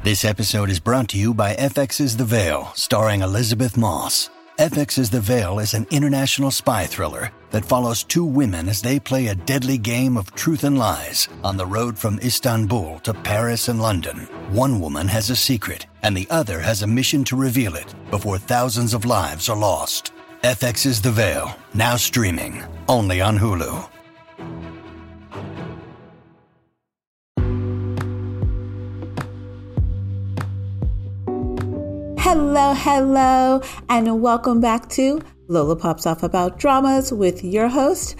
This episode is brought to you by FX's The Veil, starring Elizabeth Moss. FX's The Veil is an international spy thriller that follows two women as they play a deadly game of truth and lies on the road from Istanbul to Paris and London. One woman has a secret, and the other has a mission to reveal it before thousands of lives are lost. FX's The Veil, now streaming, only on Hulu. Hello, and welcome back to Lola Pops Off About Dramas with your host,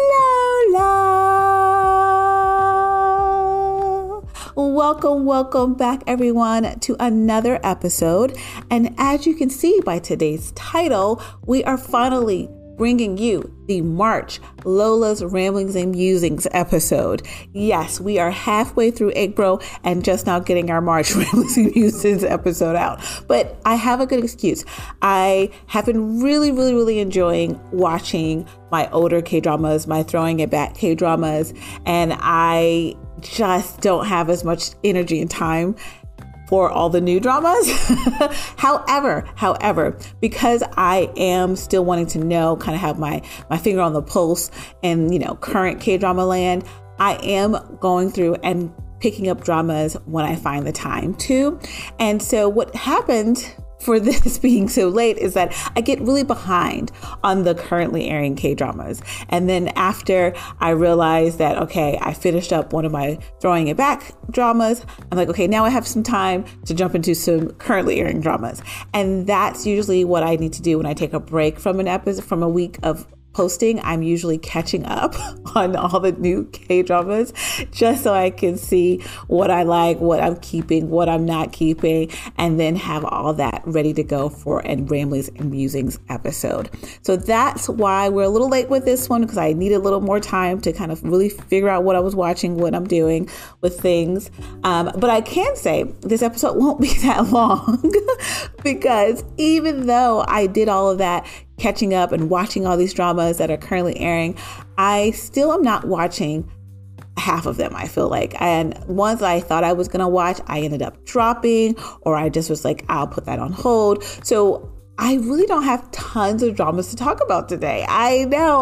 Lola. Welcome back, everyone, to another episode. And as you can see by today's title, we are finally bringing you the March Lola's Ramblings and Musings episode. Yes, we are halfway through April and just now getting our March Ramblings and Musings episode out. But I have a good excuse. I have been really enjoying watching my older K-dramas, my Throwing It Back K-dramas, and I just don't have as much energy and time for all the new dramas. However, because I am still wanting to know, kind of have my finger on the pulse and, current K-drama land, I am going through and picking up dramas when I find the time to. And so what happened for this being so late is that I get really behind on the currently airing K-dramas. And then after I realized that, okay, I finished up one of my Throwing It Back dramas, I'm like, okay, now I have some time to jump into some currently airing dramas. And that's usually what I need to do when I take a break from an episode, from a week of posting. I'm usually catching up on all the new K-dramas just so I can see what I like, what I'm keeping, what I'm not keeping, and then have all that ready to go for a Ramblings and Musings episode. So that's why we're a little late with this one, because I need a little more time to kind of really figure out what I was watching, what I'm doing with things. But I can say this episode won't be that long because even though I did all of that catching up and watching all these dramas that are currently airing, I still am not watching half of them, I feel like. And ones I thought I was going to watch, I ended up dropping, or I just was like, I'll put that on hold. So I really don't have tons of dramas to talk about today. I know.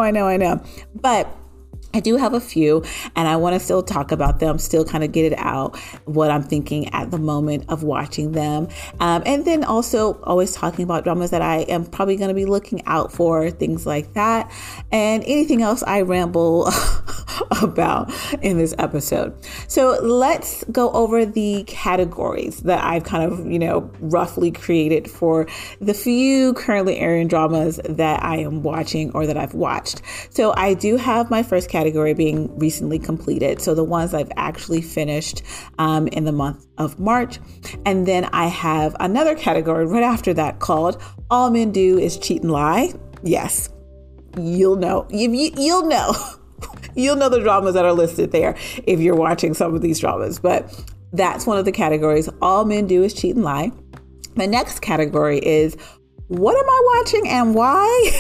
But I do have a few, and I want to still talk about them, still kind of get it out, what I'm thinking at the moment of watching them. And then also always talking about dramas that I am probably going to be looking out for, things like that, and anything else I ramble about in this episode. So let's go over the categories that I've kind of, roughly created for the few currently airing dramas that I am watching or that I've watched. So I do have my first category being recently completed. So the ones I've actually finished in the month of March. And then I have another category right after that called All Men Do Is Cheat and Lie. Yes, you'll know. You'll know. You'll know the dramas that are listed there if you're watching some of these dramas. But that's one of the categories. All Men Do Is Cheat and Lie. The next category is What Am I Watching and Why?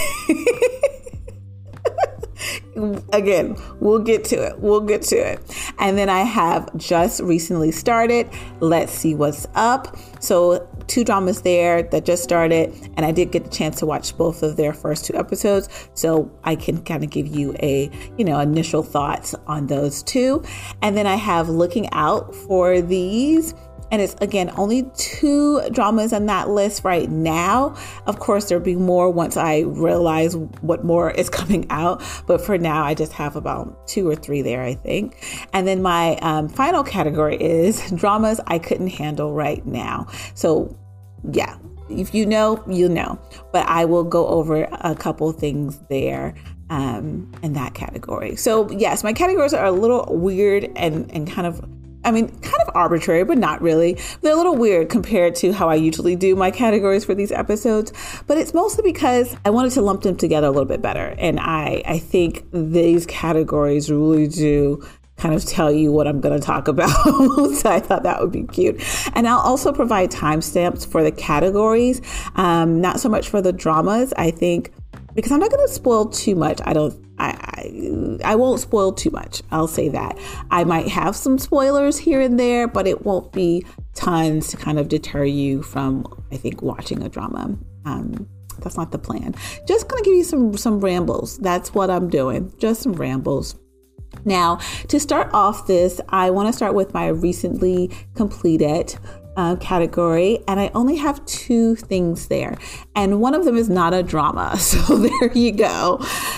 Again, we'll get to it. And then I have just recently started Let's See What's Up. So 2 dramas there that just started, and I did get the chance to watch both of their first 2 episodes, so I can kind of give you a initial thoughts on those 2. And then I have Looking Out for These. And it's, again, only 2 dramas on that list right now. Of course, there'll be more once I realize what more is coming out. But for now, I just have about 2 or 3 there, I think. And then my final category is dramas I couldn't handle right now. So, yeah, if you know, you know. But I will go over a couple things there in that category. So, yes, my categories are a little weird and kind of arbitrary, but not really. They're a little weird compared to how I usually do my categories for these episodes, but it's mostly because I wanted to lump them together a little bit better. And I think these categories really do kind of tell you what I'm going to talk about. So I thought that would be cute. And I'll also provide timestamps for the categories, not so much for the dramas, I think, because I'm not going to spoil too much. I won't spoil too much. I'll say that. I might have some spoilers here and there, but it won't be tons to kind of deter you from, I think, watching a drama. That's not the plan. Just going to give you some rambles. That's what I'm doing. Just some rambles. Now, to start off this, I want to start with my recently completed category, and I only have 2 things there, and one of them is not a drama, so there you go.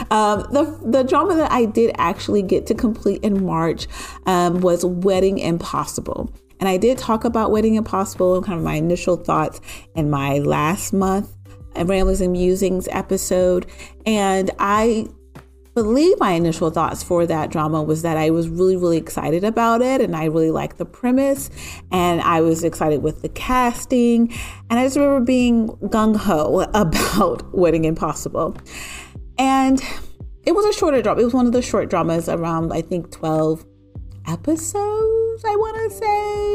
The drama that I did actually get to complete in March was Wedding Impossible, and I did talk about Wedding Impossible and kind of my initial thoughts in my last month Ramblings and Musings episode, and I believe my initial thoughts for that drama was that I was really, really excited about it, and I really liked the premise, and I was excited with the casting, and I just remember being gung-ho about Wedding Impossible. And it was a shorter drama. It was one of the short dramas, around, I think, 12 episodes, I want to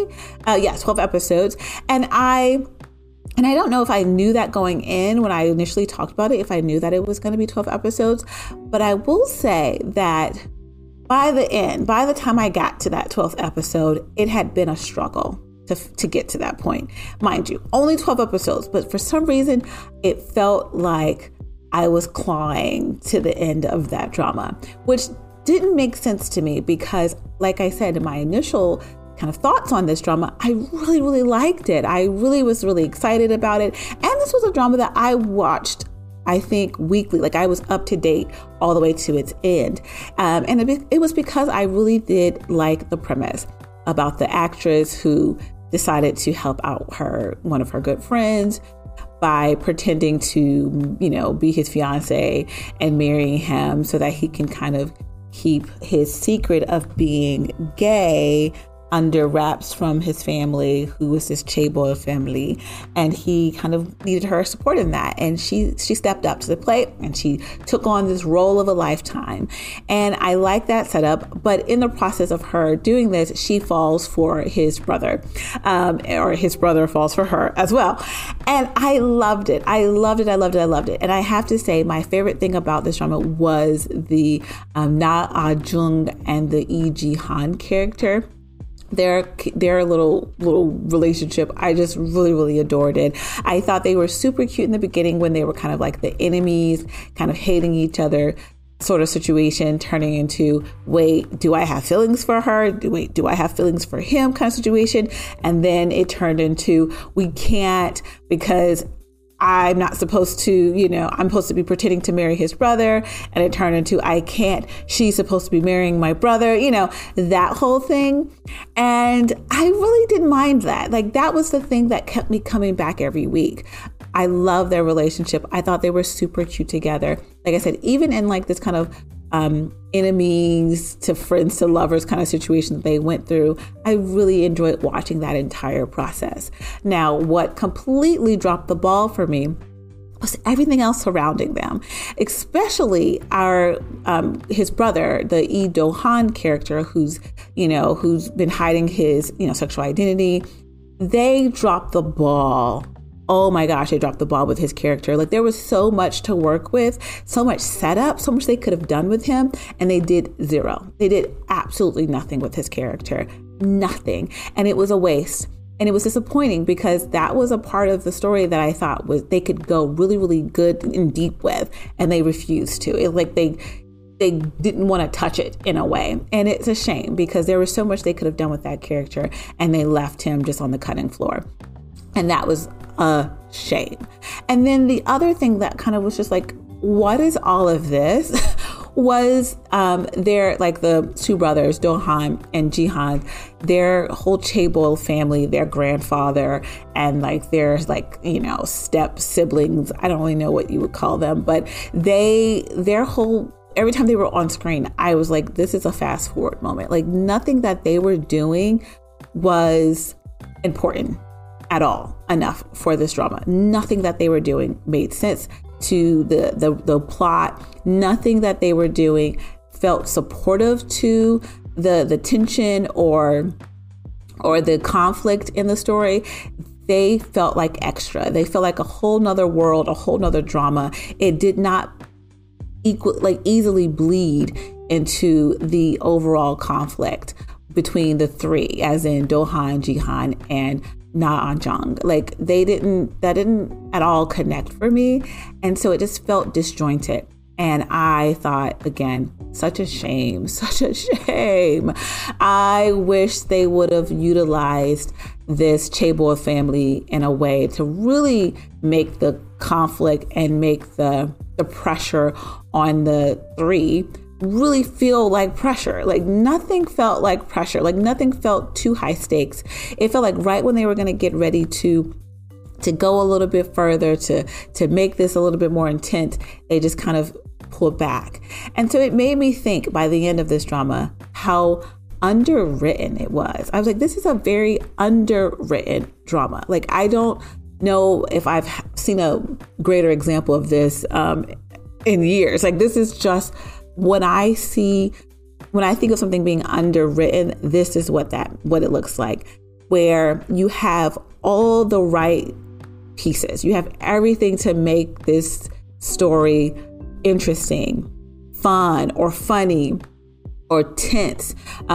say. 12 episodes. And I don't know if I knew that going in when I initially talked about it, if I knew that it was going to be 12 episodes, but I will say that by the time I got to that 12th episode, it had been a struggle to get to that point. Mind you, only 12 episodes, but for some reason, it felt like I was clawing to the end of that drama, which didn't make sense to me because, like I said, in my initial kind of thoughts on this drama, I really, really liked it. I really was really excited about it. And this was a drama that I watched, I think, weekly. Like, I was up to date all the way to its end. And it was because I really did like the premise about the actress who decided to help out one of her good friends by pretending to, be his fiance and marrying him so that he can kind of keep his secret of being gay under wraps from his family, who was this chaebol family, and he kind of needed her support in that. And she stepped up to the plate and she took on this role of a lifetime. And I like that setup. But in the process of her doing this, she falls for his brother, or his brother falls for her as well. And I loved it. I loved it. And I have to say, my favorite thing about this drama was the Na Ah-jung and the Lee Ji-han character. Their little relationship, I just really, really adored it. I thought they were super cute in the beginning when they were kind of like the enemies, kind of hating each other sort of situation, turning into, wait, do I have feelings for her? Do I have feelings for him kind of situation? And then it turned into, we can't, because I'm not supposed to, I'm supposed to be pretending to marry his brother. And it turned into, I can't, she's supposed to be marrying my brother, that whole thing. And I really didn't mind that. Like, that was the thing that kept me coming back every week. I love their relationship. I thought they were super cute together. Like I said, even in like this kind of enemies to friends to lovers kind of situation that they went through, I really enjoyed watching that entire process. Now, what completely dropped the ball for me was everything else surrounding them, especially his brother, the Lee Do-han character, who's been hiding his sexual identity. They dropped the ball. Oh my gosh, they dropped the ball with his character. Like, there was so much to work with, so much setup, so much they could have done with him, and they did zero. They did absolutely nothing with his character. Nothing. And it was a waste. And it was disappointing because that was a part of the story that I thought was they could go really, really good and deep with, and they refused to. It like they didn't want to touch it in a way. And it's a shame because there was so much they could have done with that character, and they left him just on the cutting floor. And that was a shame. And then the other thing that kind of was just like, what is all of this? was the 2 brothers, Do-han and Ji-han, their whole chaebol family, their grandfather, and like their step siblings. I don't really know what you would call them, but their whole, every time they were on screen, I was like, this is a fast forward moment. Like, nothing that they were doing was important at all enough for this drama. Nothing that they were doing made sense to the plot. Nothing that they were doing felt supportive to the tension or the conflict in the story. They felt like extra. They felt like a whole nother world, a whole nother drama. It did not easily bleed into the overall conflict between the 3, as in Do-han, Ji-han, and Na Jung. Like that didn't at all connect for me. And so it just felt disjointed. And I thought, again, such a shame. I wish they would have utilized this Chaebol family in a way to really make the conflict and make the pressure on the three really feel like pressure. Like nothing felt like pressure. Like nothing felt too high stakes. It felt like right when they were going to get ready to go a little bit further, to make this a little bit more intense, they just kind of pulled back. And so it made me think by the end of this drama how underwritten it was. I was like, this is a very underwritten drama. Like, I don't know if I've seen a greater example of this in years. Like, this is just when I think of something being underwritten, this is what it looks like, where you have all the right pieces. You have everything to make this story interesting, fun, or funny, or tense,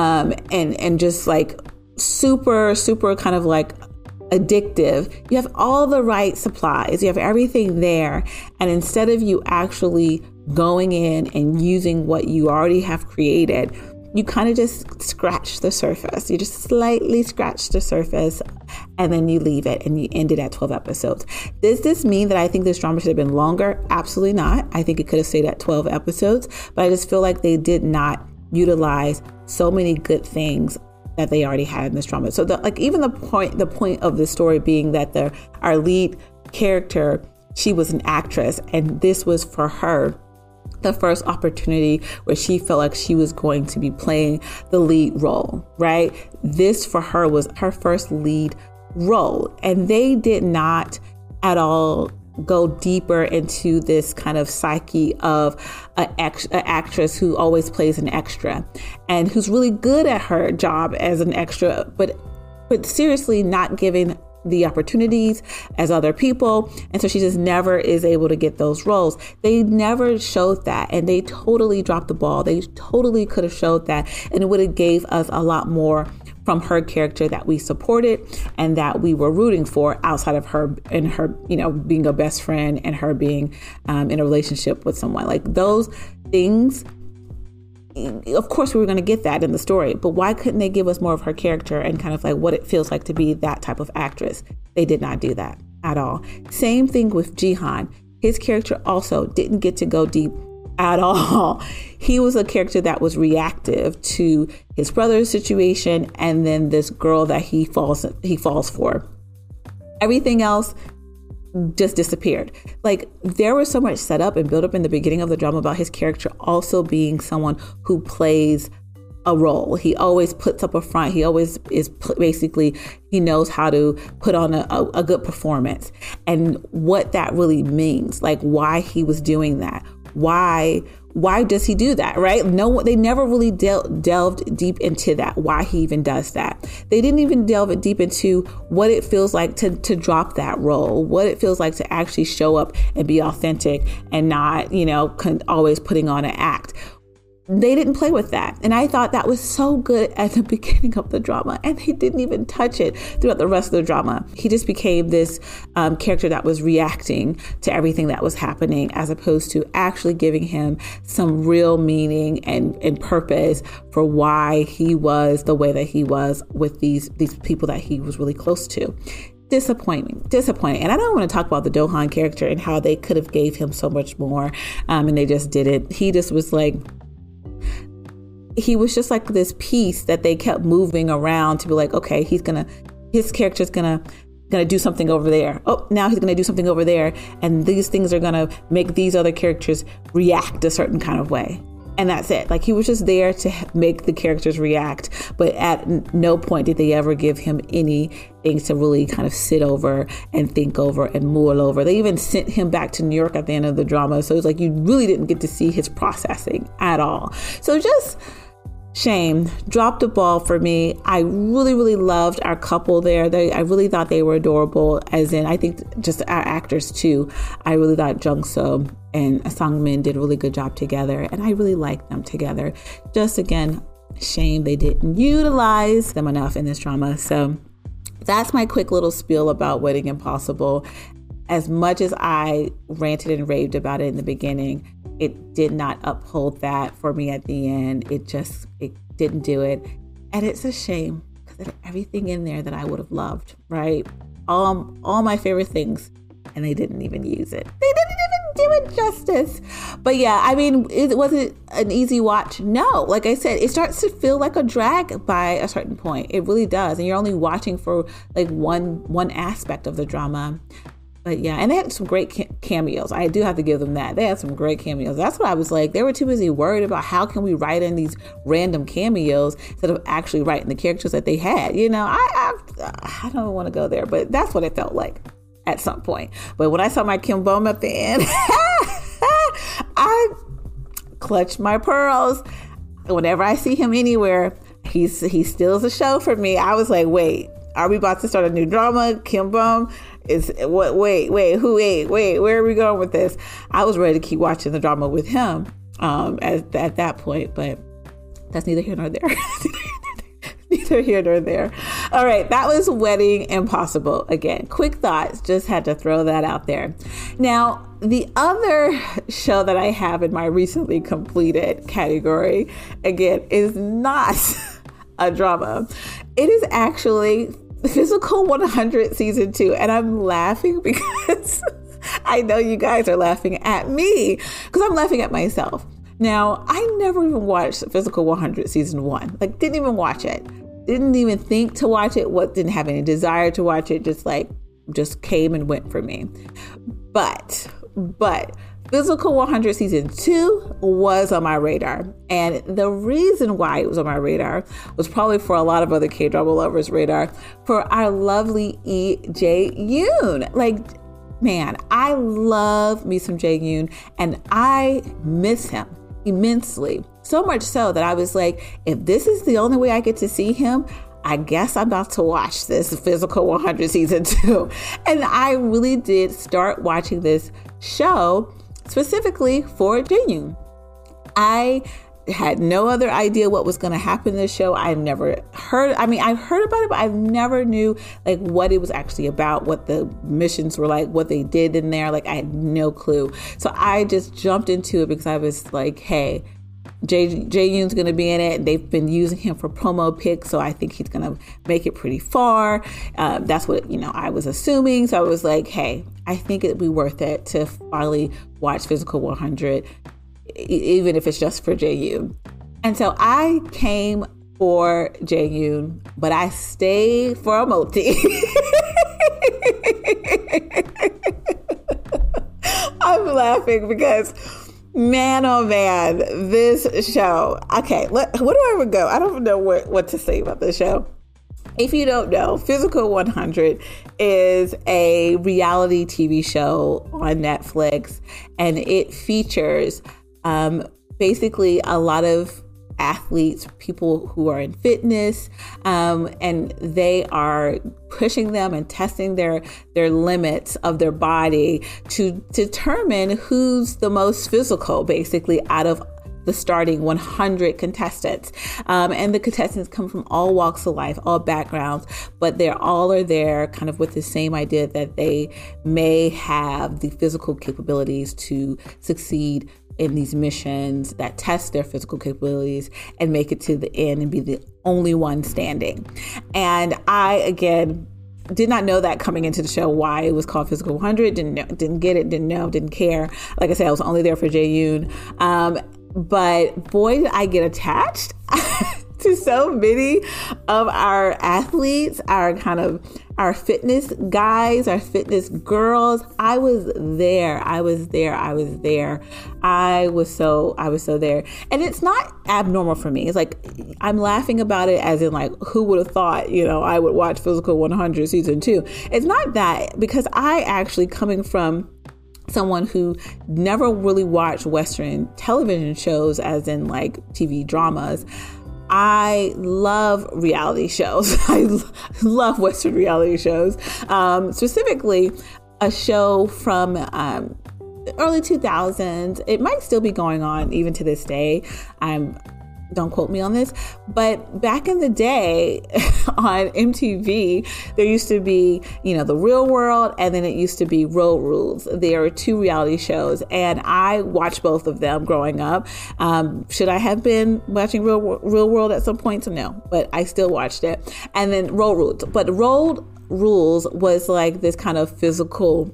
and just like super kind of like addictive. You have all the right supplies. You have everything there. And instead of you actually going in and using what you already have created, you kind of just scratch the surface. You just slightly scratch the surface, and then you leave it and you end it at 12 episodes. Does this mean that I think this drama should have been longer? Absolutely not. I think it could have stayed at 12 episodes, but I just feel like they did not utilize so many good things that they already had in this drama. So even the point of the story being that our lead character, she was an actress, and this was for her the first opportunity where she felt like she was going to be playing the lead role, right? This for her was her first lead role. And they did not at all go deeper into this kind of psyche of an actress who always plays an extra and who's really good at her job as an extra, but seriously not given the opportunities as other people. And so she just never is able to get those roles. They never showed that, and they totally dropped the ball. They totally could have showed that, and it would have gave us a lot more from her character that we supported and that we were rooting for, outside of her and her, being a best friend and her being in a relationship with someone. Like those things, of course we were going to get that in the story, but why couldn't they give us more of her character and kind of like what it feels like to be that type of actress? They did not do that at all. Same thing with Jihan. His character also didn't get to go deep at all. He was a character that was reactive to his brother's situation and then this girl that he falls for. Everything else just disappeared. Like there was so much set up and built up in the beginning of the drama about his character also being someone who plays a role. He always puts up a front. He always is basically, he knows how to put on a good performance, and what that really means, like why he was doing that. Why does he do that, right? No, they never really delved deep into that, why he even does that. They didn't even delve deep into what it feels like to drop that role, what it feels like to actually show up and be authentic and not, always putting on an act. They didn't play with that. And I thought that was so good at the beginning of the drama, and they didn't even touch it throughout the rest of the drama. He just became this character that was reacting to everything that was happening, as opposed to actually giving him some real meaning and purpose for why he was the way that he was with these people that he was really close to. Disappointing. And I don't want to talk about the Do-han character and how they could have gave him so much more, and they just didn't. He just was like, he was just like this piece that they kept moving around to be like, okay, his character's gonna do something over there. Oh, now he's gonna do something over there. And these things are gonna make these other characters react a certain kind of way. And that's it. Like he was just there to make the characters react. But at no point did they ever give him anything to really kind of sit over and think over and mull over. They even sent him back to New York at the end of the drama. So it's like you really didn't get to see his processing at all. So just shame. Dropped the ball for me. I really, really loved our couple there. I really thought they were adorable, as in I think just our actors too. I really thought Jung So and Sang-min did a really good job together, and I really liked them together. Just again, shame they didn't utilize them enough in this drama. So that's my quick little spiel about Wedding Impossible. As much as I ranted and raved about it in the beginning, it did not uphold that for me at the end. It didn't do it. And it's a shame because there's everything in there that I would have loved, right? All my favorite things, and they didn't even use it. They didn't even do it justice. But yeah, I mean, was it an easy watch? No. Like I said, it starts to feel like a drag by a certain point. It really does. And you're only watching for like one aspect of the drama. But yeah, and they had some great cameos. I do have to give them that. They had some great cameos. That's what I was like. They were too busy worried about how can we write in these random cameos instead of actually writing the characters that they had. You know, I don't want to go there, but that's what it felt like at some point. But when I saw my Kim Bum at the end, I clutched my pearls. Whenever I see him anywhere, he steals a show for me. I was like, wait, are we about to start a new drama? Kim Bum is what? Wait, where are we going with this? I was ready to keep watching the drama with him at that point, but that's neither here nor there. Neither here nor there. All right, that was Wedding Impossible. Again, quick thoughts, just had to throw that out there. Now, the other show that I have in my recently completed category, again, is not a drama. It is actually Physical 100 Season 2. And I'm laughing because I know you guys are laughing at me because I'm laughing at myself. Now, I never even watched Physical 100 Season 1. Like, didn't even watch it. Didn't even think to watch it. Didn't have any desire to watch it. Just came and went for me. But Physical 100 Season 2 was on my radar. And the reason why it was on my radar was probably for a lot of other K-drama lovers' radar for our lovely Lee Jae-yoon. Like, man, I love me some Jae-yoon and I miss him immensely. So much so that I was like, if this is the only way I get to see him, I guess I'm about to watch this Physical 100 Season 2. And I really did start watching this show specifically for Jae-yoon. I had no other idea what was going to happen in this show. I've never heard, I've heard about it, but I never knew like what it was actually about, what the missions were like, what they did in there. Like I had no clue. So I just jumped into it because I was like, hey, Jae-yoon's going to be in it. They've been using him for promo pics, so I think he's going to make it pretty far. That's what, I was assuming. So I was like, hey, I think it'd be worth it to finally watch Physical 100, even if it's just for Jae-yoon. And so I came for Jae-yoon, but I stayed for a multi. I'm laughing because man, oh man, this show. Okay, where do I even go? I don't know what to say about this show. If you don't know, Physical 100 is a reality TV show on Netflix, and it features basically a lot of athletes, people who are in fitness, and they are pushing them and testing their limits of their body to determine who's the most physical, basically, out of the starting 100 contestants. And the contestants come from all walks of life, all backgrounds, but they all are there kind of with the same idea that they may have the physical capabilities to succeed in these missions that test their physical capabilities and make it to the end and be the only one standing. And I, again, did not know that coming into the show, why it was called Physical 100. Didn't get it, didn't care. Like I said, I was only there for Jae-yoon. But boy, did I get attached to so many of our athletes, our fitness guys, our fitness girls. I was there. I was so there. And it's not abnormal for me. It's like, I'm laughing about it as in like, who would have thought, I would watch Physical 100 Season 2. It's not that, because I actually, coming from someone who never really watched Western television shows, as in like TV dramas, I love reality shows. I love Western reality shows, specifically a show from the early 2000s. It might still be going on even to this day. don't quote me on this, but back in the day on MTV, there used to be, The Real World, and then it used to be Road Rules. There are two reality shows, and I watched both of them growing up. Should I have been watching Real World at some point? No, but I still watched it. And then Road Rules. But Road Rules was like this kind of physical,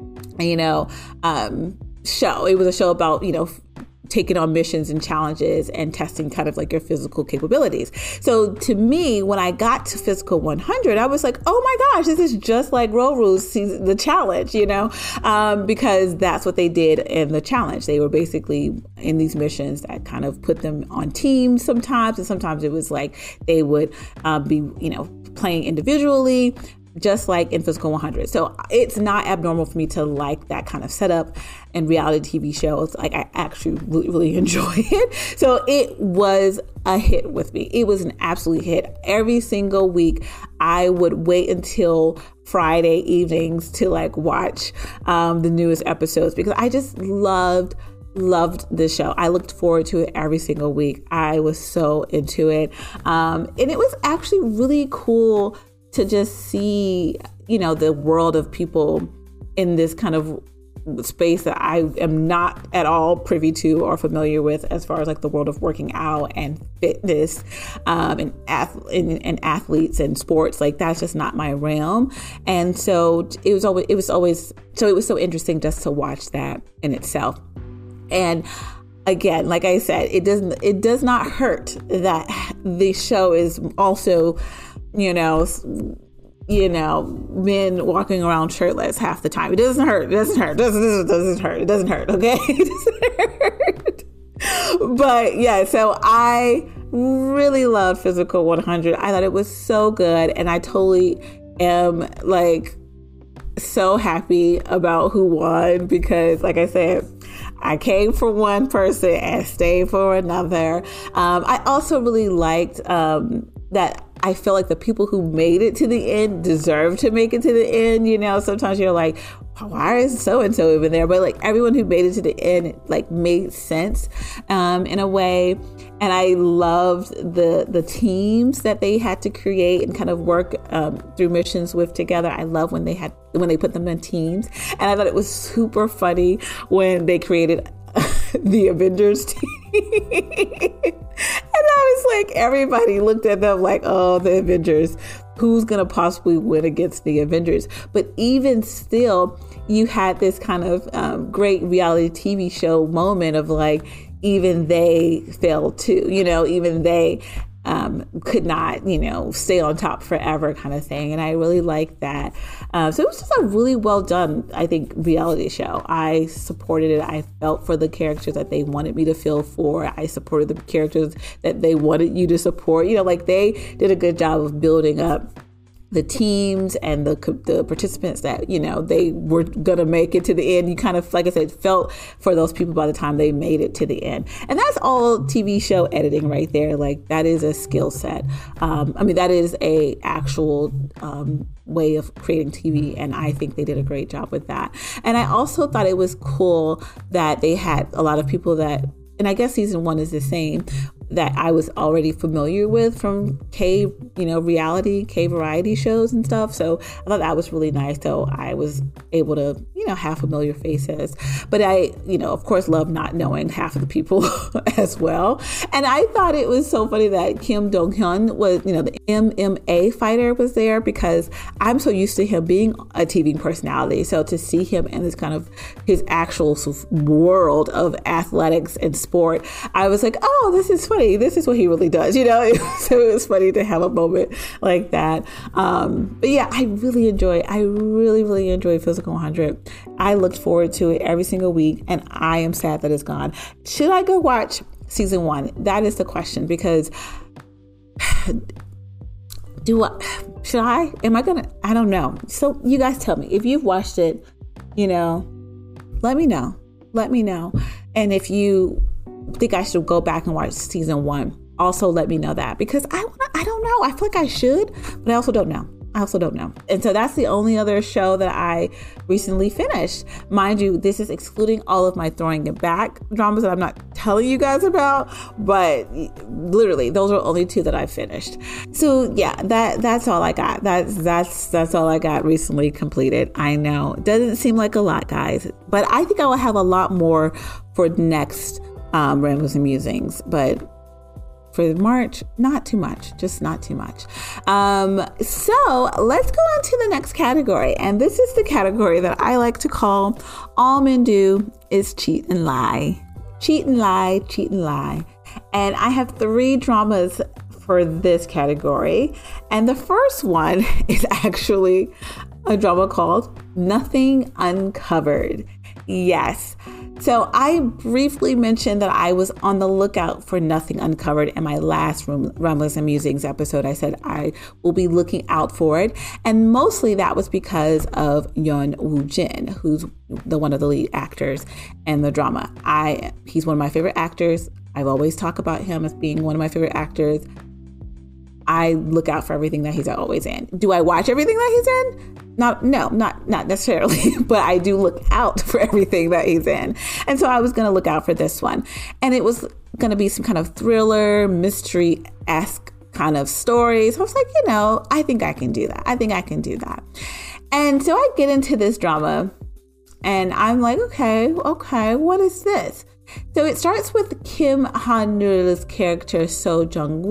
show. It was a show about, taking on missions and challenges and testing kind of like your physical capabilities. So to me, when I got to Physical 100, I was like, oh my gosh, this is just like Road Rules, the challenge, because that's what they did in the challenge. They were basically in these missions that kind of put them on teams sometimes. And sometimes it was like they would be, playing individually, just like in Physical 100. So it's not abnormal for me to like that kind of setup and reality TV shows. Like, I actually really, really enjoy it. So it was a hit with me. It was an absolute hit. Every single week, I would wait until Friday evenings to watch the newest episodes, because I just loved this show. I looked forward to it every single week. I was so into it. And it was actually really cool to just see, the world of people in this kind of space that I am not at all privy to or familiar with, as far as like the world of working out and fitness, and athletes and sports. Like, that's just not my realm. And so it was so interesting just to watch that in itself. And again, like I said, it does not hurt that the show is also, men walking around shirtless half the time. It doesn't hurt. It doesn't hurt. It doesn't hurt. It doesn't hurt. Okay. It doesn't hurt. But yeah, so I really loved Physical 100. I thought it was so good. And I totally am so happy about who won, because like I said, I came for one person and stayed for another. I also really liked that I feel like the people who made it to the end deserve to make it to the end. Sometimes you're like, why is so-and-so even there? But everyone who made it to the end, made sense in a way. And I loved the teams that they had to create and kind of work through missions with together. I love when they put them in teams. And I thought it was super funny when they created the Avengers team. And I was like, everybody looked at them like, oh, the Avengers, who's going to possibly win against the Avengers? But even still, you had this kind of great reality TV show moment of even they failed too, even they could not, stay on top forever kind of thing. And I really liked that. So it was just a really well done, I think, reality show. I supported it. I felt for the characters that they wanted me to feel for. I supported the characters that they wanted you to support. They did a good job of building up the teams and the participants that, they were going to make it to the end. You kind of, like I said, felt for those people by the time they made it to the end. And that's all TV show editing right there. That is a skill set. That is a actual way of creating TV. And I think they did a great job with that. And I also thought it was cool that they had a lot of people that, and I guess season 1 is the same, that I was already familiar with from K variety shows and stuff. So I thought that was really nice. So I was able to, have familiar faces. But I, of course, love not knowing half of the people as well. And I thought it was so funny that Kim Dong-hyun was, the MMA fighter was there, because I'm so used to him being a TV personality. So to see him in this kind of his actual world of athletics and sport, I was like, oh, this is funny. This is what he really does, So it was funny to have a moment like that. But yeah, I really really enjoy Physical 100. I looked forward to it every single week, and I am sad that it's gone. Should I go watch season 1? That is the question, because should I? Am I gonna? I don't know. So you guys tell me if you've watched it. Let me know. And if you think I should go back and watch season 1, also let me know that, because I don't know. I feel like I should, but I also don't know. I also don't know. And so that's the only other show that I recently finished. Mind you, this is excluding all of my Throwing It Back dramas that I'm not telling you guys about, but literally those are only 2 that I finished. So yeah, that's all I got. That's all I got recently completed. I know it doesn't seem like a lot, guys, but I think I will have a lot more for next Ramblings and Musings, but for March, not too much, just not too much. So let's go on to the next category. And this is the category that I like to call All Men Do Is Cheat and Lie. Cheat and lie, cheat and lie. And I have 3 dramas for this category. And the first one is actually a drama called Nothing Uncovered. Yes. So I briefly mentioned that I was on the lookout for Nothing Uncovered in my last Ramblings and Musings episode. I said I will be looking out for it. And mostly that was because of Yeon Woo-jin, who's one of the lead actors in the drama. He's one of my favorite actors. I've always talked about him as being one of my favorite actors. I look out for everything that he's always in. Do I watch everything that he's in? Not necessarily, but I do look out for everything that he's in. And so I was going to look out for this one. And it was going to be some kind of thriller, mystery-esque kind of story. So I was like, I think I can do that. And so I get into this drama and I'm like, okay, what is this? So it starts with Kim Han-neul's character, Song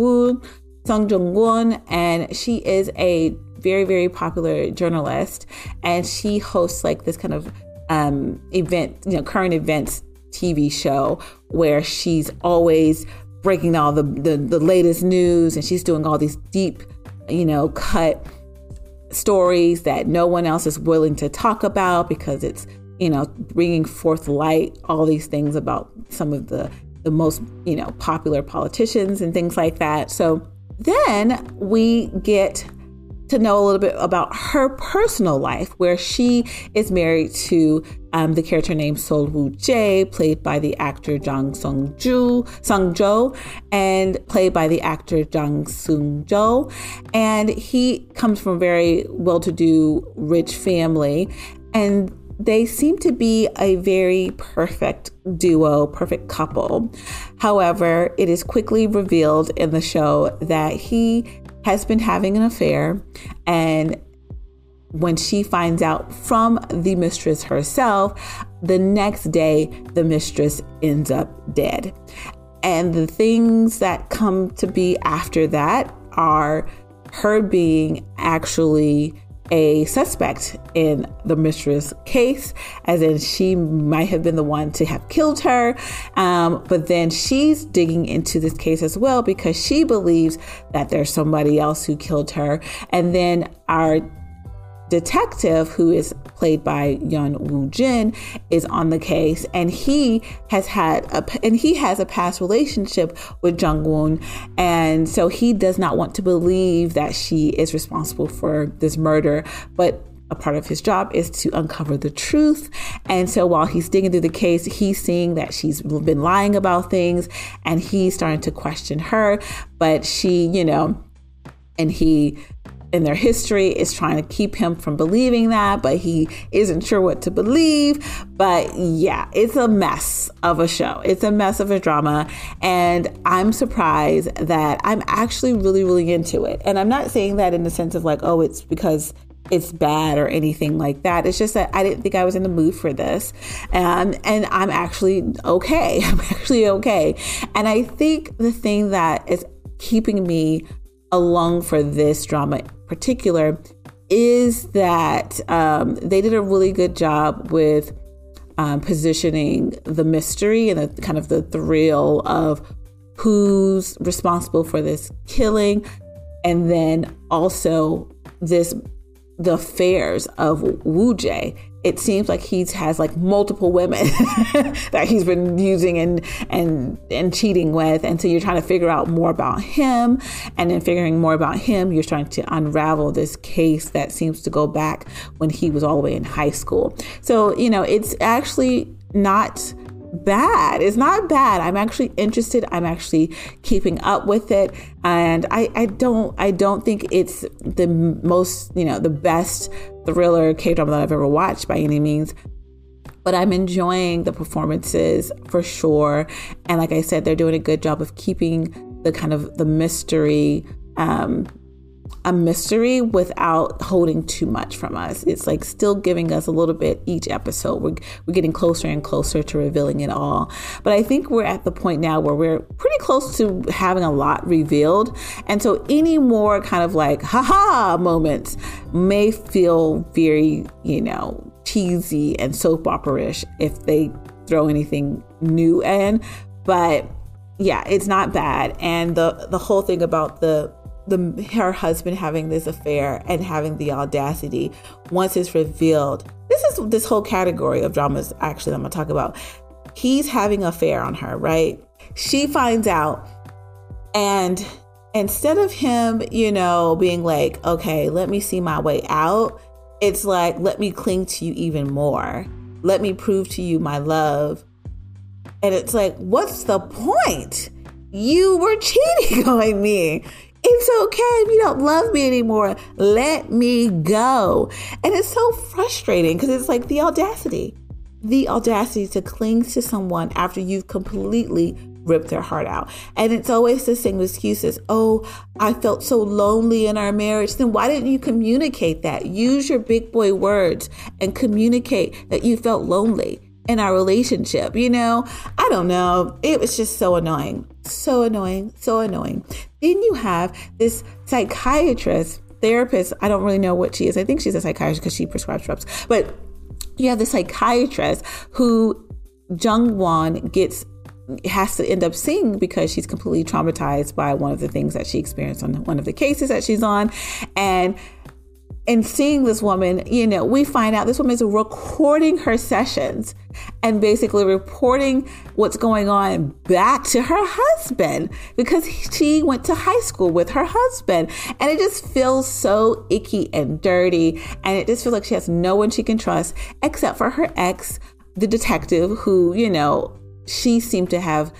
Jung-won, and she is a very, very popular journalist, and she hosts like this kind of event, current events TV show where she's always breaking all the latest news, and she's doing all these deep, cut stories that no one else is willing to talk about because it's, bringing forth light, all these things about some of the most, popular politicians and things like that. So then we get to know a little bit about her personal life, where she is married to the character named Sol Woo-jae, played by the actor Jang Sung-jo, and played by the actor Jang Seung-jo. And he comes from a very well-to-do, rich family, and they seem to be a very perfect duo, perfect couple. However, it is quickly revealed in the show that he has been having an affair, and when she finds out from the mistress herself, the next day the mistress ends up dead. And the things that come to be after that are her being actually a suspect in the mistress case, as in she might have been the one to have killed her. But then she's digging into this case as well because she believes that there's somebody else who killed her. And then our detective, who is played by Yeon Woo-jin, is on the case, and he has a past relationship with Jung-won, and so he does not want to believe that she is responsible for this murder, but a part of his job is to uncover the truth. And so while he's digging through the case, he's seeing that she's been lying about things, and he's starting to question her, but she, and he, in their history, is trying to keep him from believing that, but he isn't sure what to believe. But yeah, it's a mess of a show. It's a mess of a drama. And I'm surprised that I'm actually really, really into it. And I'm not saying that in the sense of like, oh, it's because it's bad or anything like that. It's just that I didn't think I was in the mood for this. And I'm actually okay. And I think the thing that is keeping me along for this drama in particular is that they did a really good job with positioning the mystery and the kind of the thrill of who's responsible for this killing, and then also the affairs of Woo-jae. It seems like he has like multiple women that he's been using and cheating with. And so you're trying to figure out more about him. And then figuring more about him, you're trying to unravel this case that seems to go back when he was all the way in high school. So, it's actually not bad. It's not bad. I'm actually interested. I'm actually keeping up with it. And I don't think it's the most, the best thriller K-drama that I've ever watched by any means. But I'm enjoying the performances for sure. And like I said, they're doing a good job of keeping the kind of the mystery, a mystery without holding too much from us. It's like still giving us a little bit each episode. We're getting closer and closer to revealing it all. But I think we're at the point now where we're pretty close to having a lot revealed. And so any more kind of like, haha moments may feel very, cheesy and soap opera-ish if they throw anything new in. But yeah, it's not bad. And the whole thing about her husband having this affair and having the audacity once it's revealed. This whole category of dramas actually that I'm gonna talk about. He's having an affair on her, right? She finds out, and instead of him, being like, okay, let me see my way out, it's like, let me cling to you even more. Let me prove to you my love. And it's like, what's the point? You were cheating on me. It's okay if you don't love me anymore. Let me go. And it's so frustrating because it's like the audacity to cling to someone after you've completely ripped their heart out. And it's always the same excuses. Oh, I felt so lonely in our marriage. Then why didn't you communicate that? Use your big boy words and communicate that you felt lonely in our relationship. I don't know. It was just so annoying. So annoying. So annoying. Then you have this therapist. I don't really know what she is. I think she's a psychiatrist because she prescribes drugs. But you have the psychiatrist who Jung-won has to end up seeing because she's completely traumatized by one of the things that she experienced on one of the cases that she's on. And seeing this woman, we find out this woman is recording her sessions and basically reporting what's going on back to her husband because she went to high school with her husband. And it just feels so icky and dirty. And it just feels like she has no one she can trust except for her ex, the detective, who, she seemed to have,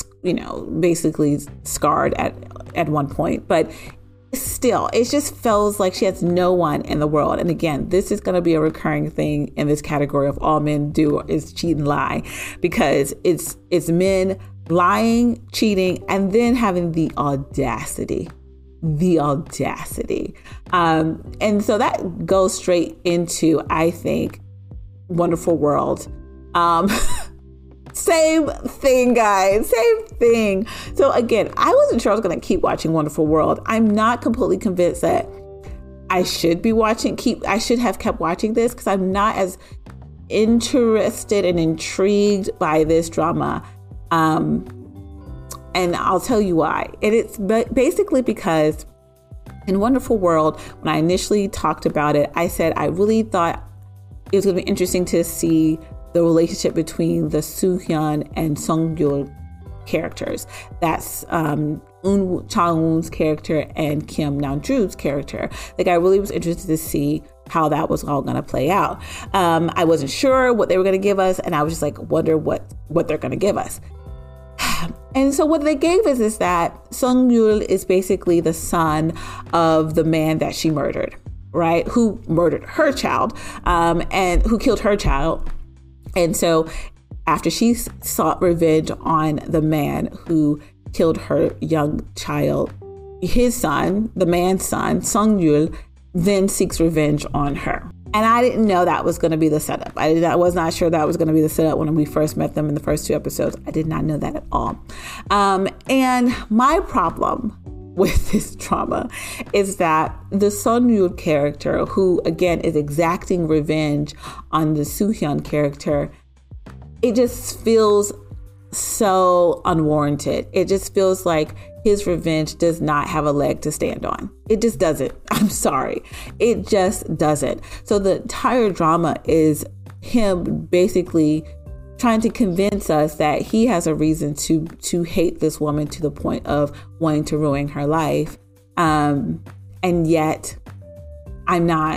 basically scarred at one point. But still, it just feels like she has no one in the world. And again, this is going to be a recurring thing in this category of all men do is cheat and lie, because it's men lying, cheating, and then having the audacity. And so that goes straight into, I think, Wonderful World. Same thing, guys. Same thing. So again, I wasn't sure I was going to keep watching Wonderful World. I'm not completely convinced that I should have kept watching this because I'm not as interested and intrigued by this drama. And I'll tell you why. And it's basically because in Wonderful World, when I initially talked about it, I said I really thought it was going to be interesting to see the relationship between the Soo-hyun and Sung-yul characters. That's Eun Chang-woon's character and Kim Nam-joo's character. Like, I really was interested to see how that was all going to play out. I wasn't sure what they were going to give us, and I was just like, wonder what they're going to give us. And so what they gave us is that Sung-yul is basically the son of the man that she murdered, right? Who murdered her child, and who killed her child. And so after she sought revenge on the man who killed her young child, his son, the man's son, Sung-yul, then seeks revenge on her. And I didn't know that was going to be the setup. I was not sure that was going to be the setup when we first met them in the first 2 episodes. I did not know that at all. And my problem with this drama is that the Sung-yul character, who again is exacting revenge on the Soo-hyun character, it just feels so unwarranted. It just feels like his revenge does not have a leg to stand on. It just doesn't. I'm sorry. It just doesn't. So the entire drama is him basically trying to convince us that he has a reason to hate this woman to the point of wanting to ruin her life. And yet I'm not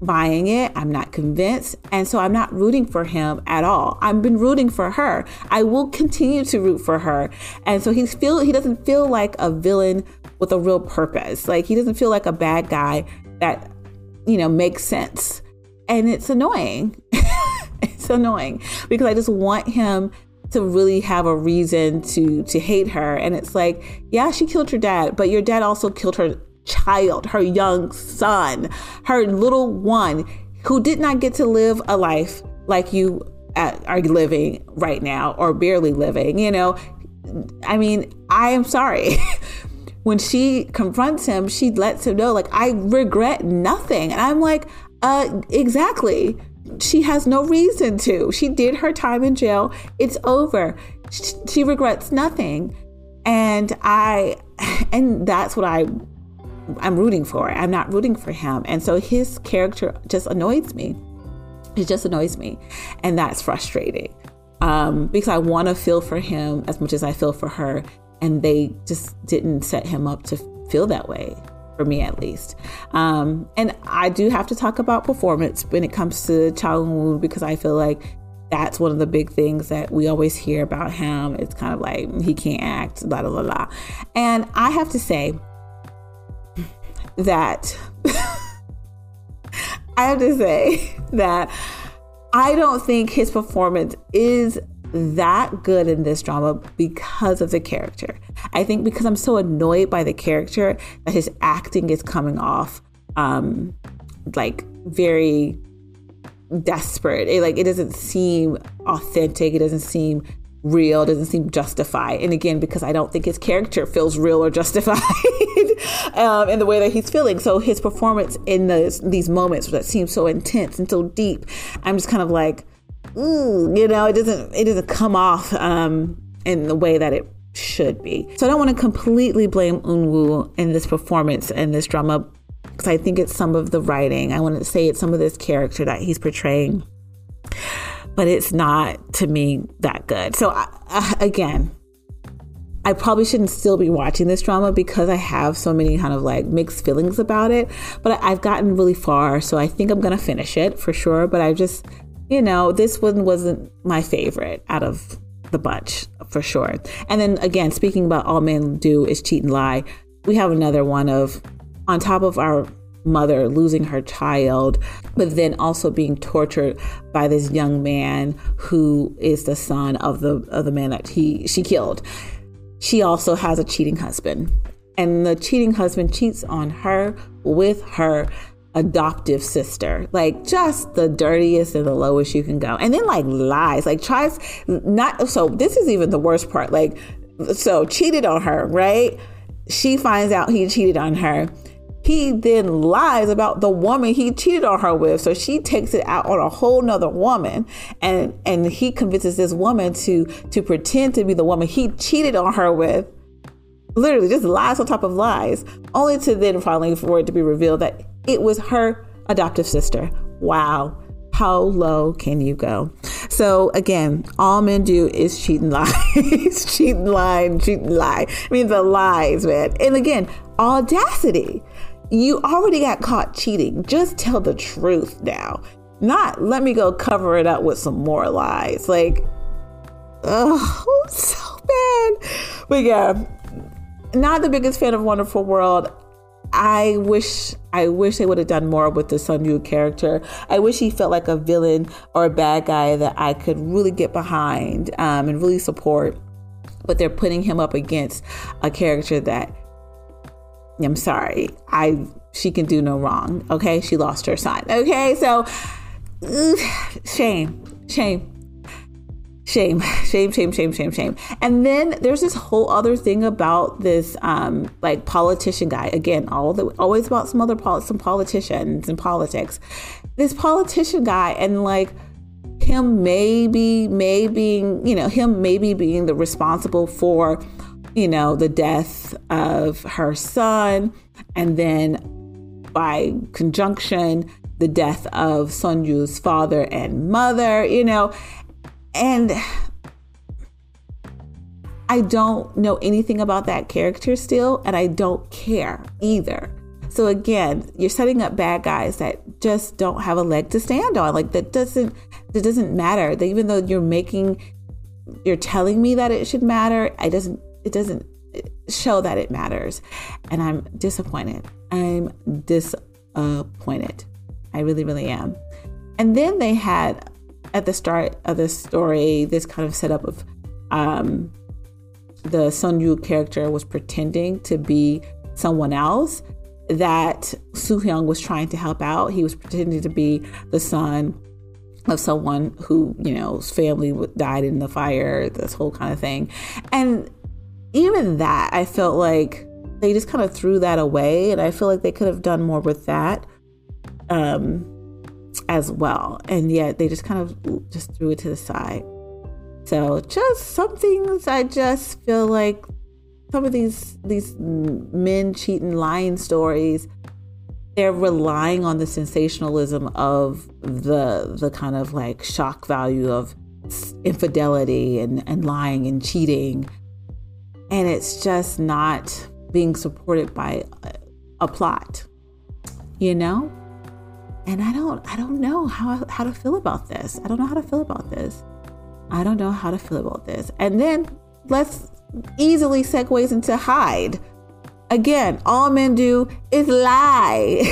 buying it. I'm not convinced. And so I'm not rooting for him at all. I've been rooting for her. I will continue to root for her. And so he doesn't feel like a villain with a real purpose. Like he doesn't feel like a bad guy that, makes sense. And it's annoying. It's annoying because I just want him to really have a reason to hate her. And it's like, yeah, she killed your dad, but your dad also killed her child, her young son, her little one who did not get to live a life like you are living right now or barely living. I mean, I am sorry. When she confronts him, she lets him know, like, I regret nothing. And I'm like, exactly. She has no reason to. She did her time in jail. It's over. She regrets nothing. And that's what I'm rooting for. I'm not rooting for him. And so his character just annoys me. It just annoys me. And that's frustrating because I want to feel for him as much as I feel for her. And they just didn't set him up to feel that way, for me at least. And I do have to talk about performance when it comes to Cha Eun-woo, because I feel like that's one of the big things that we always hear about him. It's kind of like he can't act, blah, blah, blah. And I have to say that I don't think his performance is that good in this drama because of the character. I think because I'm so annoyed by the character that his acting is coming off like very desperate. It doesn't seem authentic. It doesn't seem real. It doesn't seem justified. And again, because I don't think his character feels real or justified in the way that he's feeling. So his performance in these moments that seem so intense and so deep, I'm just kind of like, it doesn't come off in the way that it should be. So I don't want to completely blame Eun-woo in this performance and this drama, because I think it's some of the writing. I want to say it's some of this character that he's portraying, but it's not, to me, that good. So again, I probably shouldn't still be watching this drama because I have so many kind of like mixed feelings about it, but I've gotten really far. So I think I'm going to finish it for sure. But I just, this one wasn't my favorite out of the bunch for sure. And then again, speaking about All Men Do Is Cheat and Lie, we have another one of, on top of our mother losing her child, but then also being tortured by this young man who is the son of the man that she killed. She also has a cheating husband, and the cheating husband cheats on her with her adoptive sister, like just the dirtiest and the lowest you can go. And then like lies, like tries not. So this is even the worst part. Like, so cheated on her, right? She finds out he cheated on her. He then lies about the woman he cheated on her with. So she takes it out on a whole nother woman. And he convinces this woman to pretend to be the woman he cheated on her with. Literally just lies on top of lies, only to then finally for it to be revealed that it was her adoptive sister. Wow. How low can you go? So again, All Men Do Is Cheat and Lie. It's cheat and lie and cheat and lie. I mean, the lies, man. And again, audacity. You already got caught cheating. Just tell the truth now. Not let me go cover it up with some more lies. Like, oh, so bad. But yeah, not the biggest fan of Wonderful World. I wish they would have done more with the Sun-Yu character. I wish he felt like a villain or a bad guy that I could really get behind and really support. But they're putting him up against a character that, I'm sorry, she can do no wrong. Okay, she lost her son. Okay, so shame. And then there's this whole other thing about this like politician guy. Again, always about some politicians and politics. This politician guy, and like him maybe being the responsible for, the death of her son, and then by conjunction, the death of Sun-Yu's father and mother, and I don't know anything about that character still, and I don't care either. So again, you're setting up bad guys that just don't have a leg to stand on. Like that doesn't matter. That even though you're telling me that it should matter, it doesn't show that it matters. And I'm disappointed. I really, really am. And then they had at the start of the story, this kind of setup of the Sunyu character was pretending to be someone else that Soo-hyung was trying to help out. He was pretending to be the son of someone who, his family died in the fire, this whole kind of thing. And even that, I felt like they just kind of threw that away. And I feel like they could have done more with that as well. And yet they just kind of just threw it to the side. So just some things I just feel like some of these men cheating, lying stories, they're relying on the sensationalism of the kind of like shock value of infidelity and lying and cheating. And it's just not being supported by a plot, And I don't know how to feel about this. I don't know how to feel about this. And then let's easily segues into Hyde. Again, all men do is lie.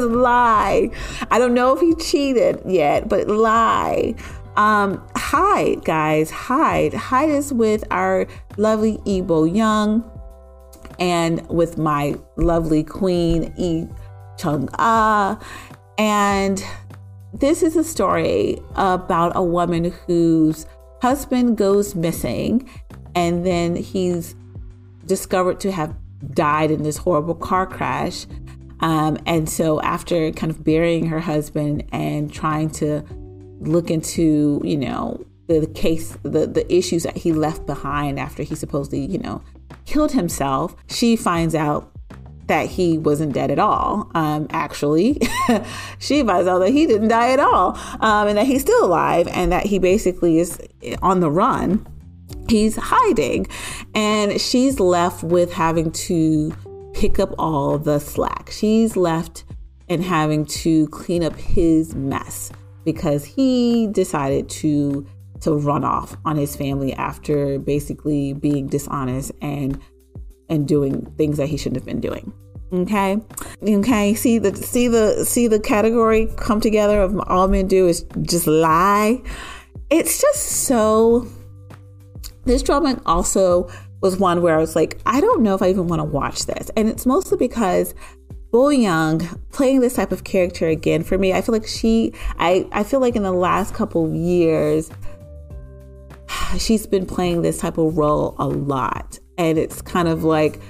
I don't know if he cheated yet, but lie. Hyde, guys. Hyde is with our lovely Lee Bo-young and with my lovely queen, Lee Chung-ah. And this is a story about a woman whose husband goes missing, and then he's discovered to have died in this horrible car crash. And so after kind of burying her husband and trying to look into, the case, the issues that he left behind after he supposedly, killed himself, she finds out that he wasn't dead at all. Actually, she finds out that he didn't die at all, and that he's still alive, and that he basically is on the run. He's hiding, and she's left with having to pick up all the slack. She's left and having to clean up his mess because he decided to run off on his family after basically being dishonest and doing things that he shouldn't have been doing. Okay. See the category come together of all men do is just lie. It's just so. This drama also was one where I was like, I don't know if I even want to watch this, and it's mostly because Bo-young playing this type of character again for me. I feel like I feel like in the last couple of years, she's been playing this type of role a lot. And it's kind of like,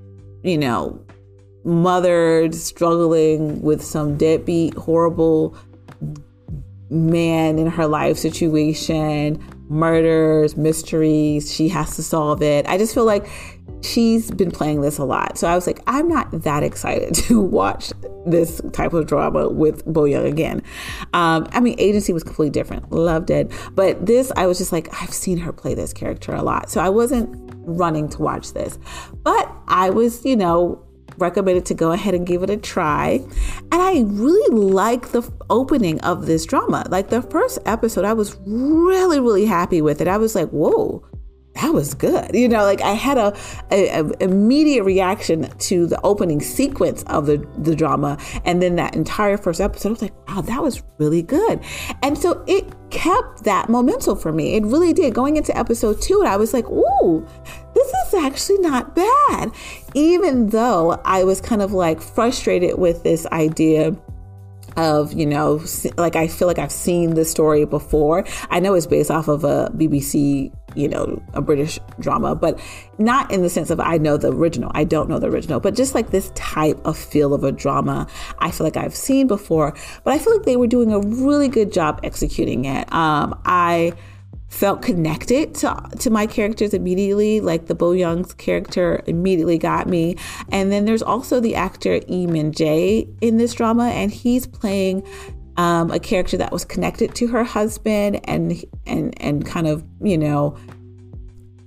mother struggling with some deadbeat, horrible man in her life situation, murders, mysteries. She has to solve it. I just feel like she's been playing this a lot. So I was like, I'm not that excited to watch this type of drama with Bo-young again. Agency was completely different. Loved it. But this, I was just like, I've seen her play this character a lot. So I wasn't running to watch this. But I was, recommended to go ahead and give it a try. And I really like the opening of this drama. Like the first episode, I was really, really happy with it. I was like, whoa, that was good. I had a immediate reaction to the opening sequence of the drama. And then that entire first episode, I was like, wow, that was really good. And so it kept that momentum for me. It really did. Going into episode 2, and I was like, ooh, this is actually not bad. Even though I was kind of like frustrated with this idea of, like, I feel like I've seen this story before. I know it's based off of a BBC, a British drama, but not in the sense of I know the original. I don't know the original, but just like this type of feel of a drama, I feel like I've seen before, but I feel like they were doing a really good job executing it. I felt connected to my characters immediately. Like the Bo-young's character immediately got me. And then there's also the actor Lee Min-jae in this drama, and he's playing a character that was connected to her husband and kind of,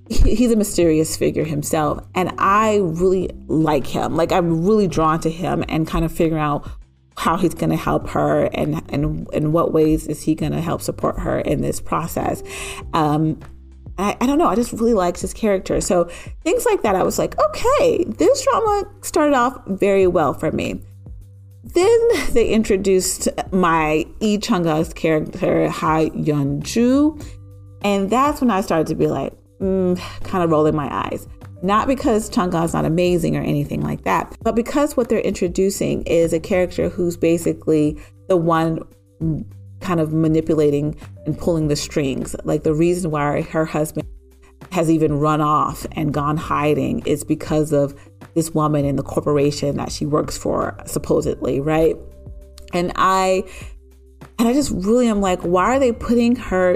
he's a mysterious figure himself. And I really like him. Like, I'm really drawn to him and kind of figuring out how he's going to help her and in what ways is he going to help support her in this process. I don't know. I just really liked his character. So things like that, I was like, okay, this drama started off very well for me. Then they introduced my Lee Chung-ga's character, Ha Yeon-ju. And that's when I started to be like, kind of rolling my eyes. Not because Chung-ga's not amazing or anything like that, but because what they're introducing is a character who's basically the one kind of manipulating and pulling the strings. Like, the reason why her husband has even run off and gone hiding is because of this woman in the corporation that she works for, supposedly, right? And I just really am like, why are they putting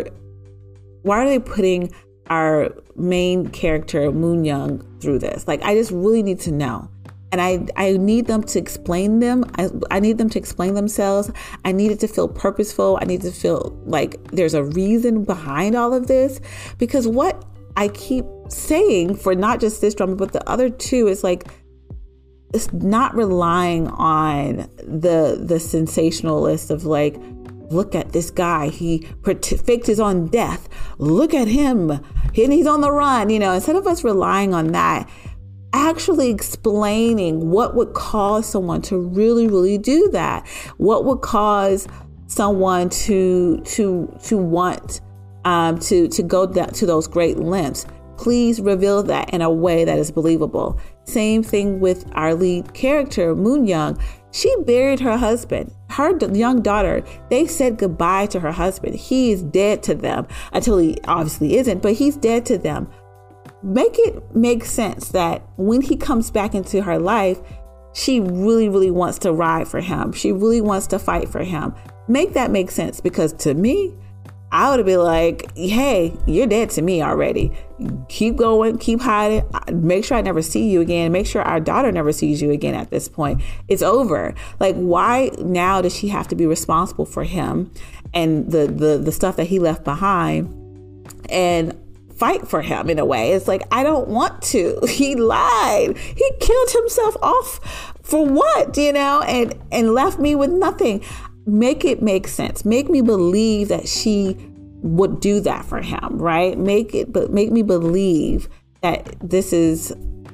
our main character, Moon Young, through this? Like, I just really need to know. And I need them to explain them. I need them to explain themselves. I need it to feel purposeful. I need to feel like there's a reason behind all of this. Because what I keep saying for not just this drama, but the other two, is like, it's not relying on the sensationalist of like, look at this guy, he faked his own death. Look at him, and he's on the run. Instead of us relying on that, actually explaining what would cause someone to really, really do that. What would cause someone to want to go down to those great lengths. Please reveal that in a way that is believable. Same thing with our lead character, Moon Young. She buried her husband. Her young daughter, they said goodbye to her husband. He is dead to them, until he obviously isn't, but he's dead to them. Make it make sense that when he comes back into her life, she really, really wants to ride for him. She really wants to fight for him. Make that make sense, because to me, I would have been like, hey, you're dead to me already. Keep going, keep hiding. Make sure I never see you again. Make sure our daughter never sees you again at this point. It's over. Like, why now does she have to be responsible for him and the stuff that he left behind and fight for him in a way? It's like, I don't want to. He lied. He killed himself off for what, and left me with nothing. Make it make sense. Make me believe that she would do that for him, right? Make me believe that there's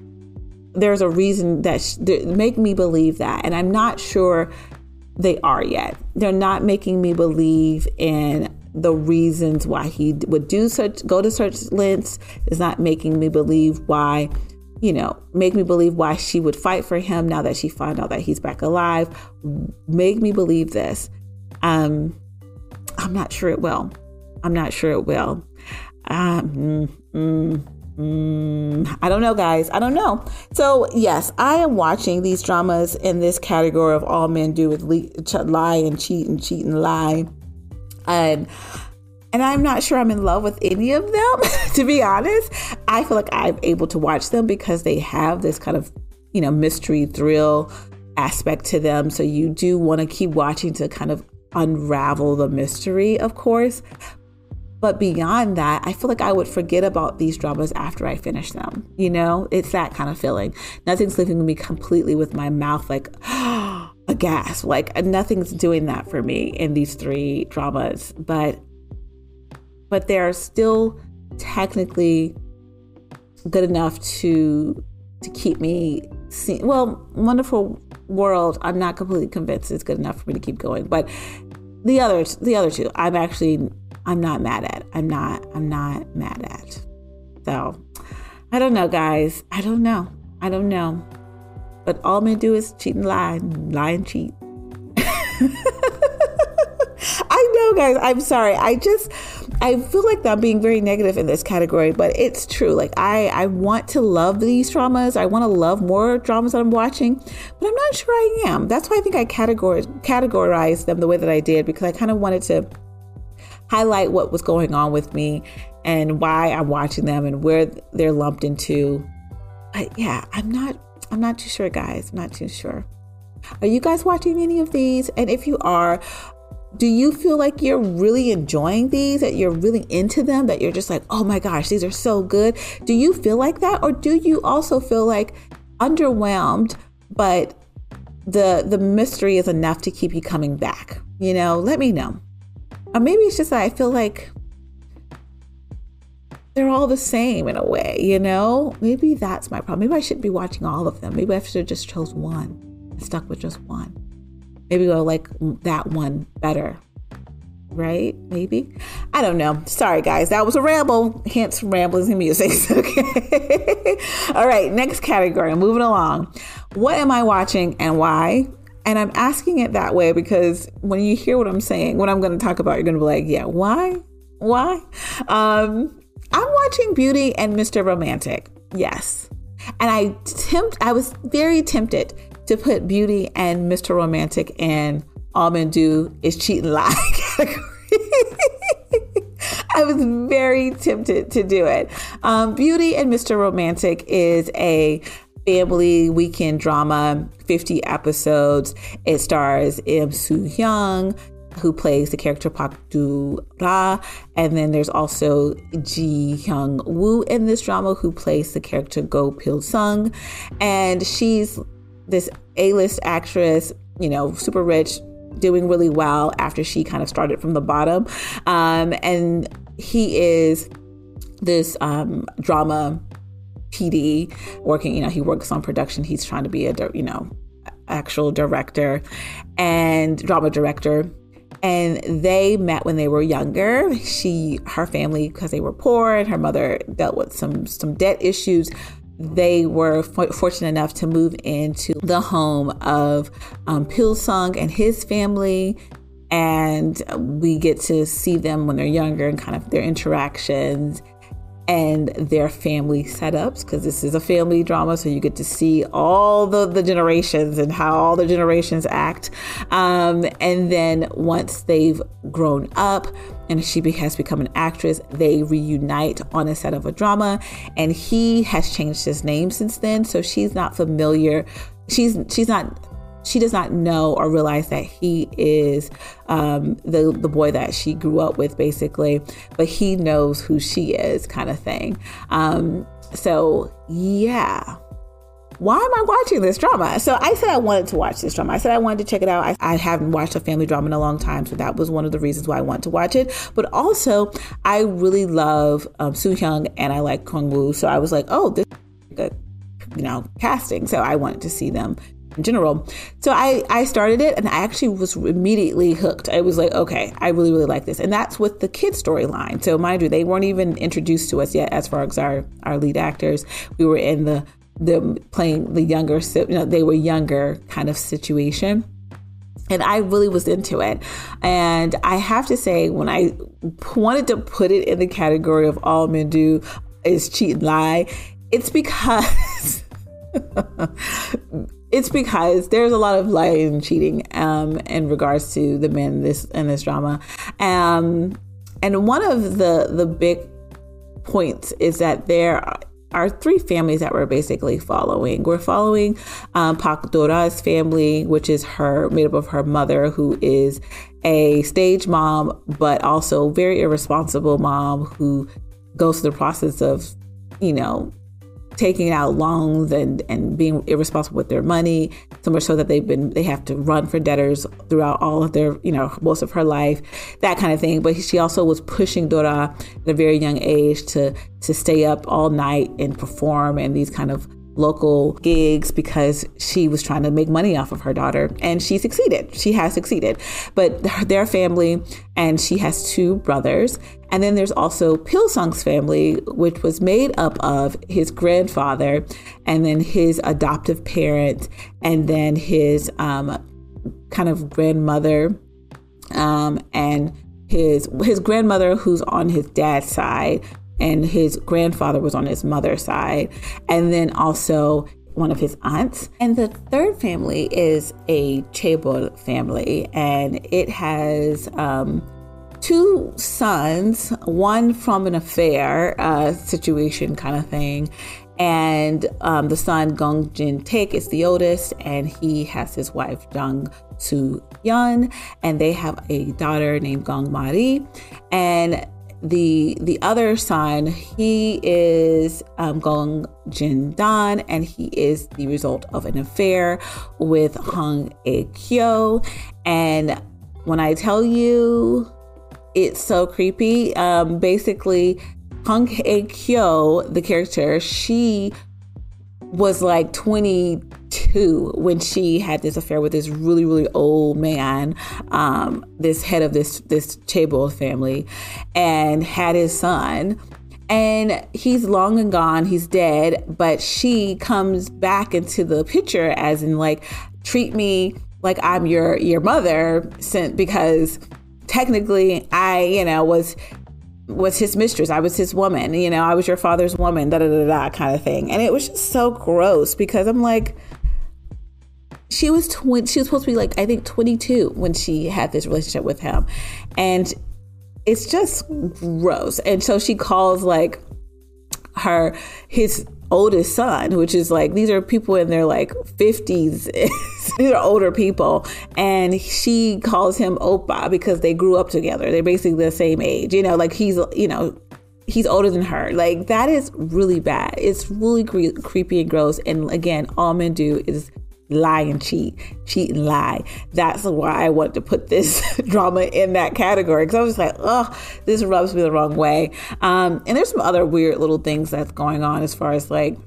a reason make me believe that. And I'm not sure they are yet. They're not making me believe in the reasons why he would go to such lengths. Is not making me believe why, make me believe why she would fight for him now that she found out that he's back alive. Make me believe this. I'm not sure it will. I don't know, guys. I don't know. So yes, I am watching these dramas in this category of all men do with lie and cheat and cheat and lie. And I'm not sure I'm in love with any of them, to be honest. I feel like I'm able to watch them because they have this kind of, mystery thrill aspect to them. So you do want to keep watching to kind of unravel the mystery, of course. But beyond that, I feel like I would forget about these dramas after I finish them. It's that kind of feeling. Nothing's leaving me completely with my mouth like aghast. Like, nothing's doing that for me in these three dramas. But they're still technically good enough to keep me seeing. Well, Wonderful World, I'm not completely convinced it's good enough for me to keep going. But the other two, I'm not mad at. I'm not mad at. So I don't know, guys. I don't know. But all men do is cheat and lie and cheat. I know, guys. I'm sorry. I feel like I'm being very negative in this category, but it's true. Like, I want to love these dramas. I want to love more dramas that I'm watching, but I'm not sure I am. That's why I think I categorized them the way that I did, because I kind of wanted to highlight what was going on with me and why I'm watching them and where they're lumped into. But yeah, I'm not too sure, guys. I'm not too sure. Are you guys watching any of these? And if you are, Do you feel like you're really enjoying these, that you're really into them, that you're just like, oh my gosh, these are so good? Do you feel like that? Or do you also feel like underwhelmed, but the mystery is enough to keep you coming back? Let me know. Or maybe it's just that I feel like they're all the same in a way, Maybe that's my problem. Maybe I shouldn't be watching all of them. Maybe I should have just chose one and stuck with just one. Maybe I'll like that one better, right? Maybe. I don't know. Sorry, guys. That was a ramble. Hence ramblings and music. Okay. All right. Next category. Moving along. What am I watching and why? And I'm asking it that way because when you hear what I'm saying, what I'm going to talk about, you're going to be like, yeah, why? I'm watching Beauty and Mr. Romantic. Yes. And I was very tempted to put Beauty and Mr. Romantic in All Men Do Is Cheat and Lie category. I was very tempted to do it. Beauty and Mr. Romantic is a family weekend drama, 50 episodes. It stars Im Soo-hyung, who plays the character Park Do-ra. And then there's also Ji Hyung-woo in this drama, who plays the character Go Pil-sung. And she's this A-list actress, super rich, doing really well after she kind of started from the bottom. And he is this drama PD working, he works on production. He's trying to be actual director and drama director. And they met when they were younger. Her family, because they were poor and her mother dealt with some debt issues, they were fortunate enough to move into the home of Pil-sung and his family. And we get to see them when they're younger and kind of their interactions and their family setups, because this is a family drama. So you get to see all the generations and how all the generations act. And then once they've grown up and she has become an actress, they reunite on a set of a drama, and he has changed his name since then. So she's not familiar. She does not know or realize that he is the boy that she grew up with, basically, but he knows who she is, kind of thing. So yeah. Why am I watching this drama? So I said I wanted to watch this drama. I said I wanted to check it out. I haven't watched a family drama in a long time, so that was one of the reasons why I wanted to watch it. But also, I really love Soo-hyung and I like Kwang-woo, so I was like, oh, this is good, casting. So I wanted to see them in general. So I started it and I actually was immediately hooked. I was like, okay, I really, really like this. And that's with the kid storyline. So mind you, they weren't even introduced to us yet as far as our lead actors. We were in the playing the younger, they were younger kind of situation. And I really was into it. And I have to say, when I wanted to put it in the category of All Men Do Is Cheat and Lie, it's because there's a lot of lying and cheating in regards to the men in this drama. And one of the big points is that there are three families that we're basically following. We're following Park Do-ra's family, which is made up of her mother, who is a stage mom, but also very irresponsible mom who goes through the process of, taking out loans and being irresponsible with their money, so much so that they have to run for debtors throughout all of their, most of her life, that kind of thing. But she also was pushing Do-ra at a very young age to stay up all night and perform in these kind of local gigs because she was trying to make money off of her daughter, and she succeeded. She has succeeded. But their family, and she has two brothers. And then there's also Pil-sung's family, which was made up of his grandfather and then his adoptive parent and then his kind of grandmother and his grandmother, who's on his dad's side, and his grandfather was on his mother's side, and then also one of his aunts. And the third family is a chaebol family, and it has two sons, one from an affair situation kind of thing, And the son, Gong Jin Taek, is the oldest, and he has his wife, Jang Soo Yeon, and they have a daughter named Gong Mari. And the other son, he is Gong Jin Dan, and he is the result of an affair with Hong A Kyo. And when I tell you, it's so creepy. Basically, Hong A Kyo, the character, she was like 22 when she had this affair with this really, really old man, this head of this chaebol family, and had his son. And he's long and gone, he's dead, but she comes back into the picture as in like, treat me like I'm your mother, because technically I, was his mistress. I was his woman. I was your father's woman, kind of thing. And it was just so gross because I'm like, she was supposed to be like, I think 22 when she had this relationship with him. And it's just gross. And so she calls like his oldest son, which is like, these are people in their like 50s. These are older people. And she calls him Oppa because they grew up together. They're basically the same age, like he's older than her. Like, that is really bad. It's really creepy and gross. And again, all men do is lie and cheat and lie. That's why I want to put this drama in that category, because I was just like, oh, this rubs me the wrong way. And there's some other weird little things that's going on as far as like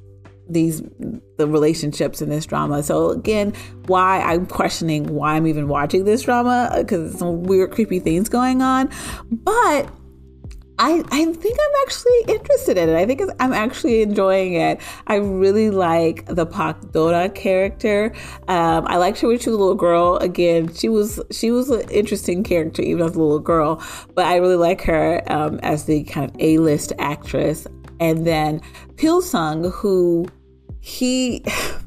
the relationships in this drama. So again, why I'm questioning why I'm even watching this drama, because some weird, creepy things going on. But I think I'm actually interested in it. I think I'm actually enjoying it. I really like the Pak Dora character. I liked her when she was a little girl. Again, she was an interesting character even as a little girl. But I really like her as the kind of A-list actress. And then Pil-sung, who he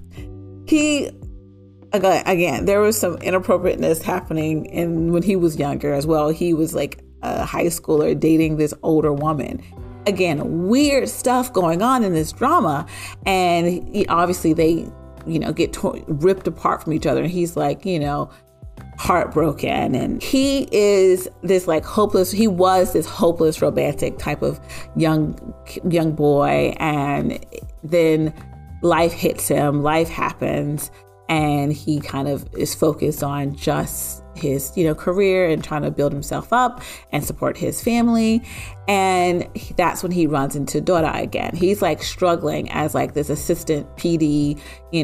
again, there was some inappropriateness happening when he was younger as well. He was like a high schooler dating this older woman. Again, weird stuff going on in this drama. And obviously they, get ripped apart from each other. And he's like, heartbroken. And he is this like he was this hopeless romantic type of young boy. And then life hits him, life happens. And he kind of is focused on just his, career and trying to build himself up and support his family. And that's when he runs into Dora again. He's like struggling as like this assistant PD,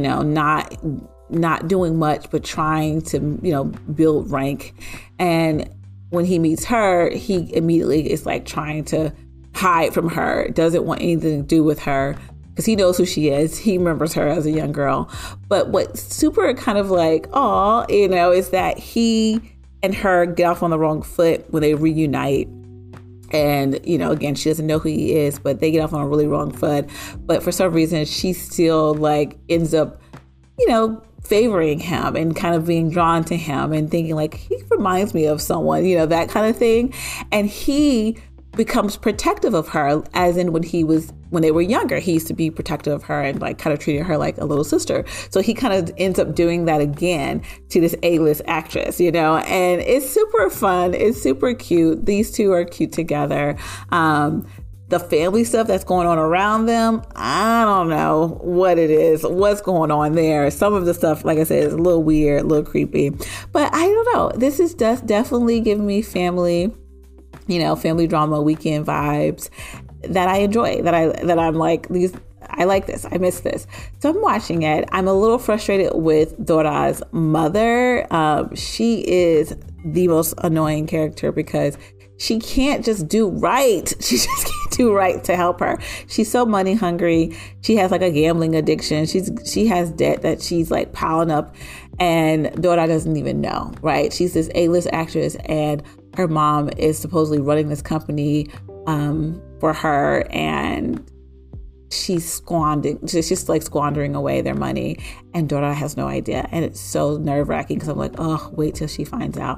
not doing much, but trying to, build rank. And when he meets her, he immediately is like trying to hide from her, doesn't want anything to do with her, because he knows who she is. He remembers her as a young girl. But what's super kind of like, is that he and her get off on the wrong foot when they reunite. And, again, she doesn't know who he is, but they get off on a really wrong foot. But for some reason, she still like ends up, favoring him and kind of being drawn to him and thinking like, he reminds me of someone, that kind of thing. And he becomes protective of her, as in when they were younger, he used to be protective of her and like kind of treated her like a little sister. So he kind of ends up doing that again to this A-list actress, and it's super fun. It's super cute. These two are cute together. The family stuff that's going on around them, I don't know what it is, what's going on there. Some of the stuff, like I said, is a little weird, a little creepy, but I don't know. This is definitely giving me family drama weekend vibes that I enjoy, that I'm like, I like this. I miss this. So I'm watching it. I'm a little frustrated with Dora's mother. She is the most annoying character because she can't just do right. She just can't do right to help her. She's so money hungry. She has like a gambling addiction. She has debt that she's like piling up, and Dora doesn't even know, right? She's this A-list actress, and her mom is supposedly running this company for her, and she's just like squandering away their money, and Dora has no idea. And it's so nerve-wracking because I'm like, oh, wait till she finds out.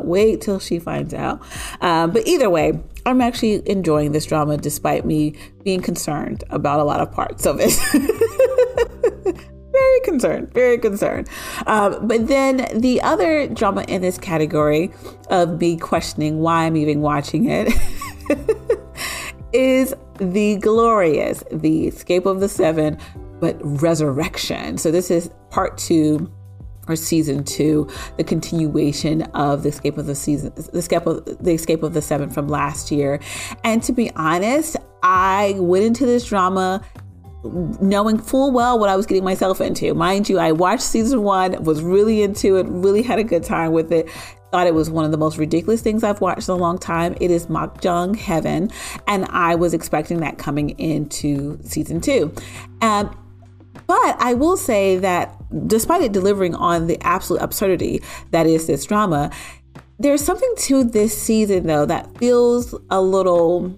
But either way, I'm actually enjoying this drama despite me being concerned about a lot of parts of it. Very concerned. But then the other drama in this category of me questioning why I'm even watching it is The Glorious, The Escape of the Seven, but Resurrection. So this is part 2 or season 2, the continuation of the Escape of the Seven from last year. And to be honest, I went into this drama knowing full well what I was getting myself into. Mind you, I watched season 1, was really into it, really had a good time with it. Thought it was one of the most ridiculous things I've watched in a long time. It is Mahjong Heaven, and I was expecting that coming into season 2. But I will say that despite it delivering on the absolute absurdity that is this drama, there's something to this season though that feels a little,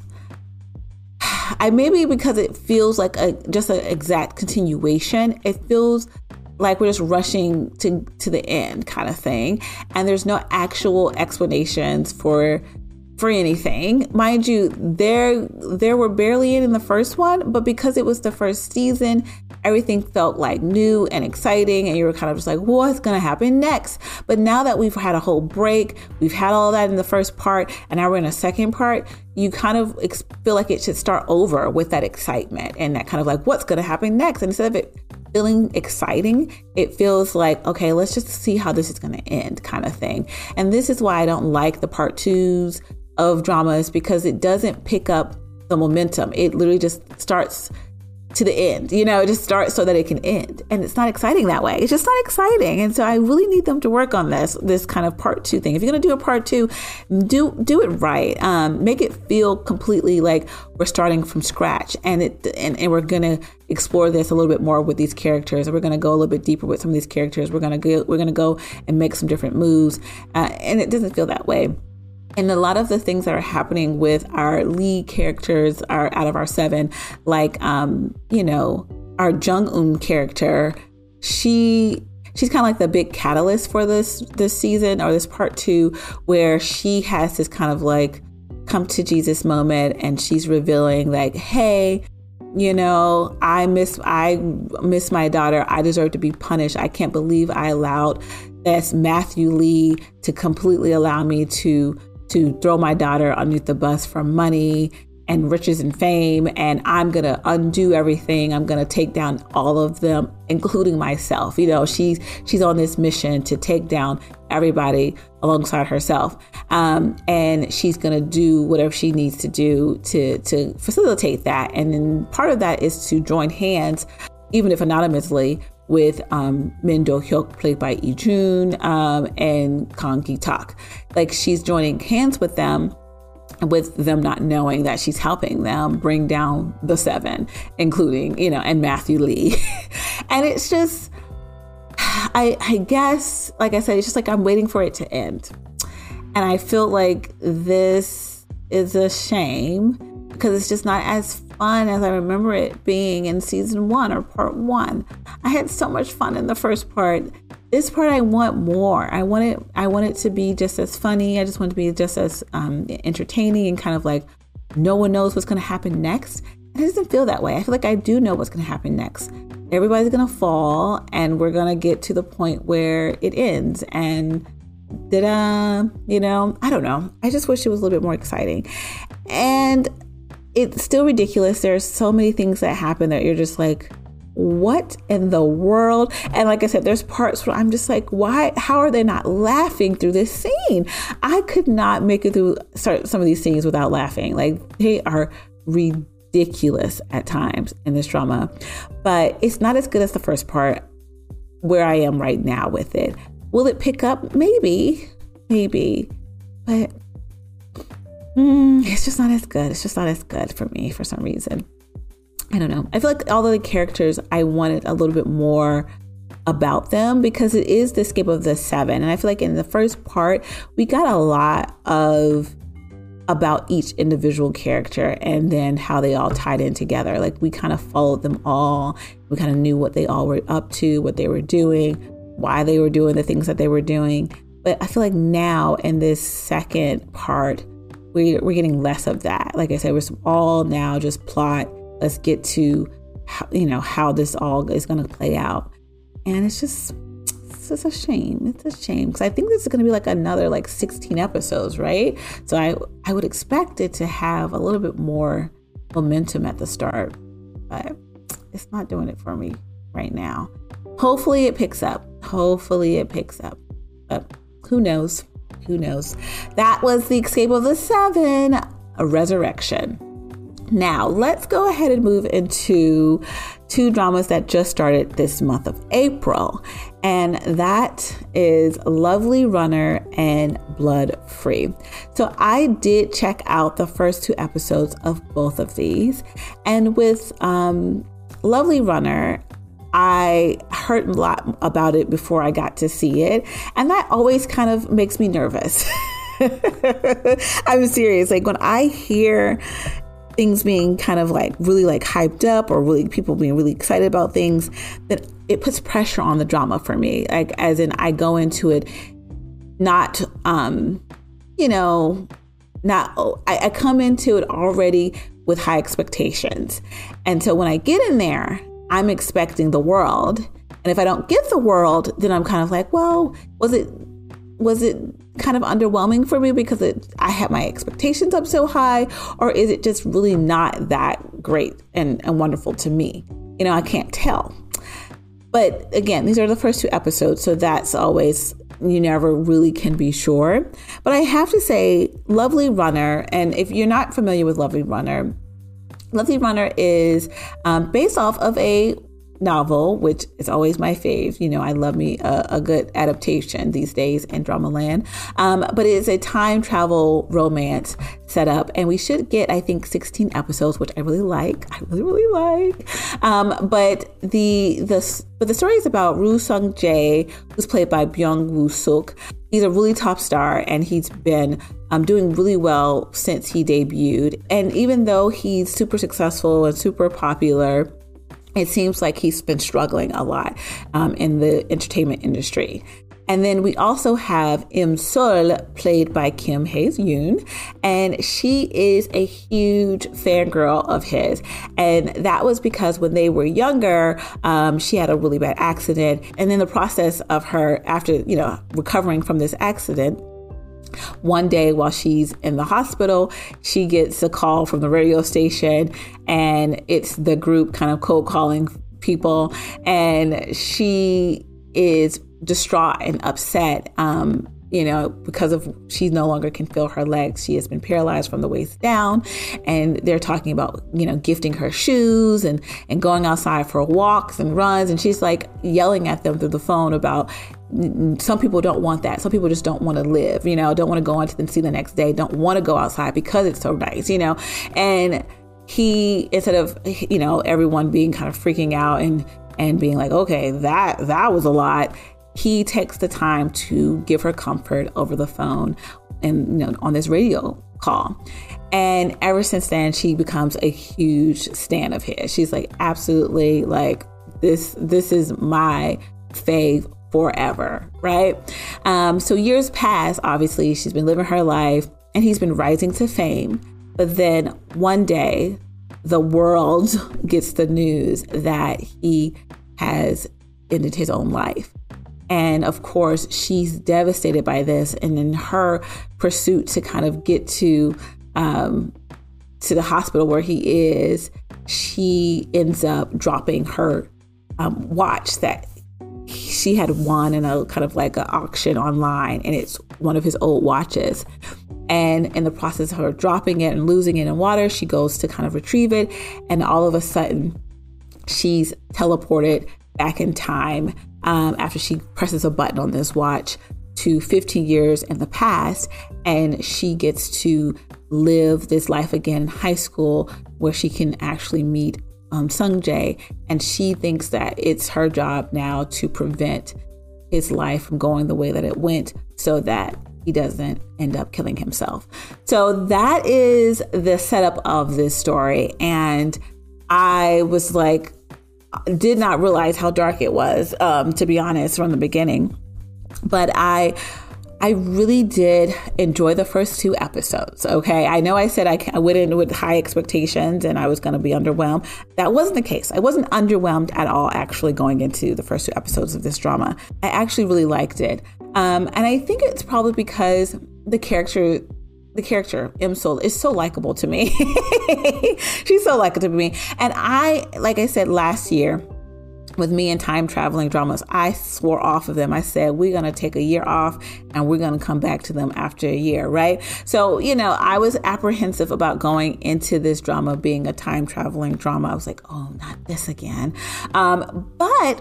maybe because it feels like just an exact continuation. It feels like we're just rushing to the end kind of thing. And there's no actual explanations for anything. Mind you, there were barely any in the first one, but because it was the first season, everything felt like new and exciting, and you were kind of just like, what's going to happen next? But now that we've had a whole break, we've had all that in the first part, and now we're in a second part, you kind of feel like it should start over with that excitement and that kind of like, what's going to happen next? And instead of it feeling exciting, it feels like, okay, let's just see how this is going to end kind of thing. And this is why I don't like the part 2s of dramas, because it doesn't pick up the momentum. It literally just starts to the end, it just starts so that it can end. And it's not exciting that way. It's just not exciting. And so I really need them to work on this kind of part 2 thing. If you're going to do a part 2, do it right. Make it feel completely like we're starting from scratch, and we're going to explore this a little bit more with these characters. And we're going to go a little bit deeper with some of these characters. We're going to go and make some different moves. And it doesn't feel that way. And a lot of the things that are happening with our lead characters are out of our 7, like, our Jung-un character, she's kind of like the big catalyst for this season, or this part 2, where she has this kind of like come to Jesus moment, and she's revealing like, hey, I miss my daughter. I deserve to be punished. I can't believe I allowed this Matthew Lee to completely allow me to throw my daughter underneath the bus for money and riches and fame. And I'm going to undo everything. I'm going to take down all of them, including myself. She's on this mission to take down everybody alongside herself. And she's going to do whatever she needs to do to facilitate that. And then part of that is to join hands, even if anonymously, with Min Do-hyuk, played by Lee Jun, and Kang Gi-tak. Like, she's joining hands with them not knowing that she's helping them bring down the 7, including, and Matthew Lee. And it's just, I guess, like I said, it's just like I'm waiting for it to end. And I feel like this is a shame, because it's just not as fun as I remember it being in season 1 or part 1. I had so much fun in the first part. This part, I want more. I want it to be just as funny. I just want it to be just as entertaining, and kind of like no one knows what's going to happen next. And it doesn't feel that way. I feel like I do know what's going to happen next. Everybody's going to fall, and we're going to get to the point where it ends. And I don't know. I just wish it was a little bit more exciting. And it's still ridiculous. There's so many things that happen that you're just like, what in the world? And like I said, there's parts where I'm just like, why? How are they not laughing through this scene? I could not make it through some of these scenes without laughing. Like, they are ridiculous at times in this drama. But it's not as good as the first part, where I am right now with it. Will it pick up? Maybe. But it's just not as good. It's just not as good for me for some reason. I don't know. I feel like all of the characters, I wanted a little bit more about them, because it is the Escape of the 7. And I feel like in the first part, we got a lot of about each individual character and then how they all tied in together. Like we kind of followed them all. We kind of knew what they all were up to, what they were doing, why they were doing the things that they were doing. But I feel like now in this second part, we're getting less of that. Like I said, we're all now just plot. Let's get to how this all is going to play out. And it's just a shame. It's a shame because I think this is going to be like another 16 episodes, right? So I would expect it to have a little bit more momentum at the start, but it's not doing it for me right now. Hopefully it picks up. But who knows? That was The Escape of the Seven, a Resurrection. Now, let's go ahead and move into two dramas that just started this month of April, and that is Lovely Runner and Blood Free. So I did check out the first 2 episodes of both of these, and with Lovely Runner, I heard a lot about it before I got to see it, and that always kind of makes me nervous. I'm serious. Like when I hear things being kind of really hyped up or really people being really excited about things, that it puts pressure on the drama for me. Like as in I go into it not, I come into it already with high expectations. And so when I get in there, I'm expecting the world. And if I don't get the world, then I'm kind of like, well, was it kind of underwhelming for me because I had my expectations up so high, or is it just really not that great and wonderful to me? I can't tell. But again, these are the first 2 episodes, so that's always, you never really can be sure. But I have to say, Lovely Runner, and if you're not familiar with Lovely Runner is based off of a novel, which is always my fave. I love me a good adaptation these days in Dramaland. But it is a time travel romance set up, and we should get, I think, 16 episodes, which I really like. But the story is about Roo Sung Jae, who's played by Byung Woo Suk. He's a really top star, and he's been doing really well since he debuted. And even though he's super successful and super popular, it seems like he's been struggling a lot in the entertainment industry. And then we also have Im Sol, played by Kim Hae-yoon, and she is a huge fangirl of his. And that was because when they were younger, she had a really bad accident. And in the process of her, after, recovering from this accident, one day while she's in the hospital, she gets a call from the radio station, and it's the group kind of cold calling people, and she is distraught and upset because of she no longer can feel her legs. She has been paralyzed from the waist down, and they're talking about gifting her shoes and going outside for walks and runs, and she's like yelling at them through the phone about some people don't want that. Some people just don't want to live, don't want to go on to see the next day, don't want to go outside because it's so nice, and he, instead of everyone being kind of freaking out and being like, okay, that was a lot, he takes the time to give her comfort over the phone and on this radio call. And ever since then, she becomes a huge stan of his. She's like, absolutely, like this is my fave forever, right? So years pass. Obviously, she's been living her life, and he's been rising to fame. But then one day, the world gets the news that he has ended his own life. And of course, she's devastated by this. And in her pursuit to kind of get to the hospital where he is, she ends up dropping her watch that she had won in a kind of like an auction online. And it's one of his old watches. And in the process of her dropping it and losing it in water, she goes to kind of retrieve it. And all of a sudden, she's teleported back in time after she presses a button on this watch to 15 years in the past. And she gets to live this life again in high school, where she can actually meet Sung Jae. And she thinks that it's her job now to prevent his life from going the way that it went, so that he doesn't end up killing himself. So that is the setup of this story. And I was like, did not realize how dark it was, to be honest, from the beginning. But I really did enjoy the first 2 episodes. Okay. I know I said I went in with high expectations and I was going to be underwhelmed. That wasn't the case. I wasn't underwhelmed at all, actually, going into the first 2 episodes of this drama. I actually really liked it. And I think it's probably because the character, Im-sul, is so likable to me. She's so likable to me. And like I said last year, with me and time traveling dramas, I swore off of them. I said, we're going to take a year off and we're going to come back to them after a year, right? So, I was apprehensive about going into this drama being a time traveling drama. I was like, oh, not this again. But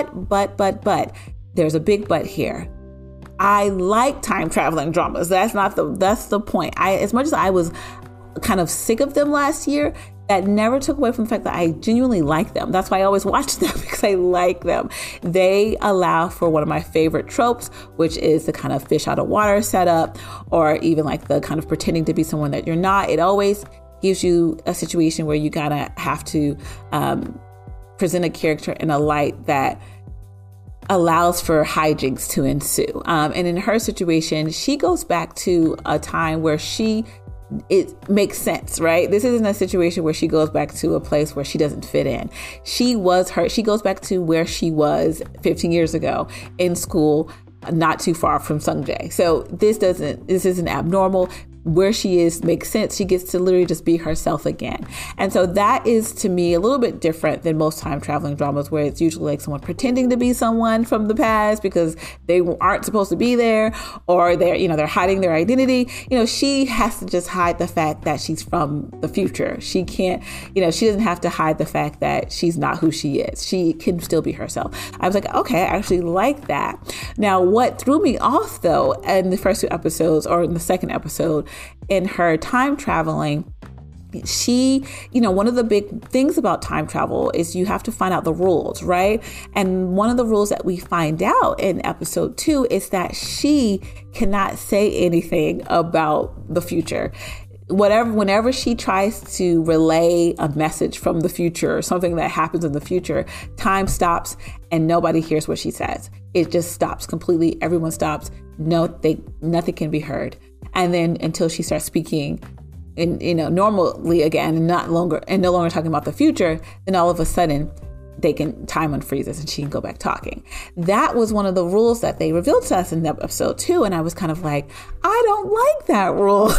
there's a big but here. I like time traveling dramas. That's the point. As much as I was kind of sick of them last year, that never took away from the fact that I genuinely like them. That's why I always watch them, because I like them. They allow for one of my favorite tropes, which is the kind of fish out of water setup, or even like the kind of pretending to be someone that you're not. It always gives you a situation where you gotta have to present a character in a light that allows for hijinks to ensue. And in her situation, she goes back to a time where it makes sense, right? This isn't a situation where she goes back to a place where she doesn't fit in. She goes back to where she was 15 years ago in school, not too far from Sungjae. So this isn't abnormal. Where she is makes sense. She gets to literally just be herself again. And so that is, to me, a little bit different than most time traveling dramas, where it's usually like someone pretending to be someone from the past because they aren't supposed to be there, or they're hiding their identity. She has to just hide the fact that she's from the future. She can't, she doesn't have to hide the fact that she's not who she is. She can still be herself. I was like, okay, I actually like that. Now, what threw me off though, in the first 2 episodes, or in the second episode, in her time traveling, she, one of the big things about time travel is you have to find out the rules, right? And one of the rules that we find out in episode 2 is that she cannot say anything about the future. Whenever she tries to relay a message from the future, or something that happens in the future, time stops and nobody hears what she says. It just stops completely. Everyone stops. Nothing can be heard. And then until she starts speaking normally again, and no longer talking about the future, then all of a sudden time unfreezes and she can go back talking. That was one of the rules that they revealed to us in episode 2. And I was kind of like, I don't like that rule.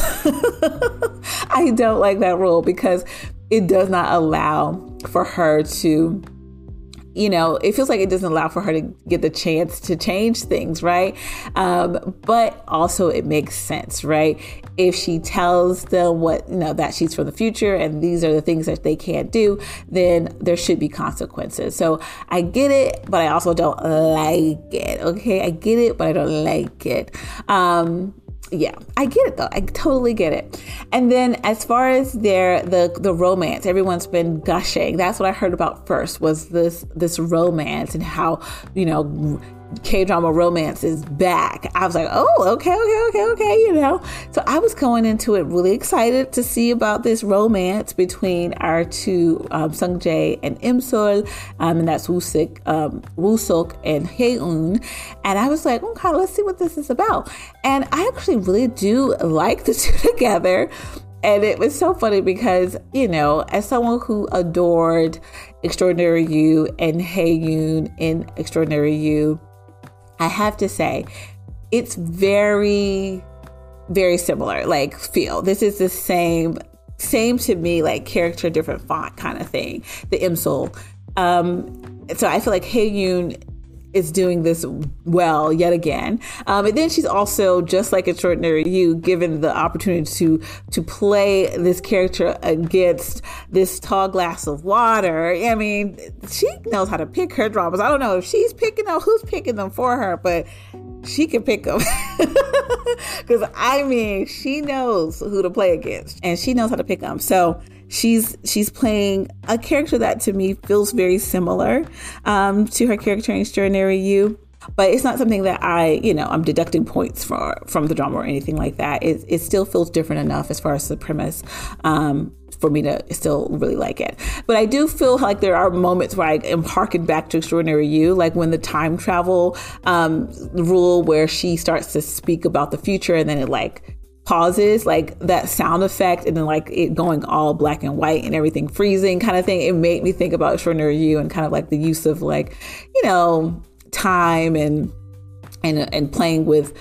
I don't like that rule, because it does not allow for her to, it feels like it doesn't allow for her to get the chance to change things, right? But also it makes sense, right? If she tells them that she's from the future and these are the things that they can't do, then there should be consequences. So I get it, but I also don't like it. Okay, I get it, but I don't like it. Yeah, I get it though. I totally get it. And then as far as the romance, everyone's been gushing. That's what I heard about first, was this romance, and how, K-drama romance is back. I was like, oh, okay. So I was going into it really excited to see about this romance between our 2, Sungjae and Im-sul, and that's Woo-suk and Hae-un. And I was like, okay, let's see what this is about. And I actually really do like the 2 together. And it was so funny because, as someone who adored Extraordinary You and Hae-un in Extraordinary You, I have to say, it's very, very similar, like, feel. This is the same to me, like, character, different font kind of thing, the Im-sul. So I feel like Hae-un is doing this well yet again. And then she's also, just like Extraordinary You, given the opportunity to play this character against this tall glass of water. I mean, she knows how to pick her dramas. I don't know if she's picking them, who's picking them for her, but she can pick them. Because she knows who to play against, and she knows how to pick them. So she's playing a character that to me feels very similar to her character in Extraordinary You. But it's not something that I'm deducting points from the drama or anything like that. It still feels different enough as far as the premise for me to still really like it. But I do feel like there are moments where I am harkened back to Extraordinary You, like when the time travel rule where she starts to speak about the future and then it like pauses, like that sound effect, and then like it going all black and white and everything freezing kind of thing. It made me think about Extraordinary You and kind of like the use of like, time and playing with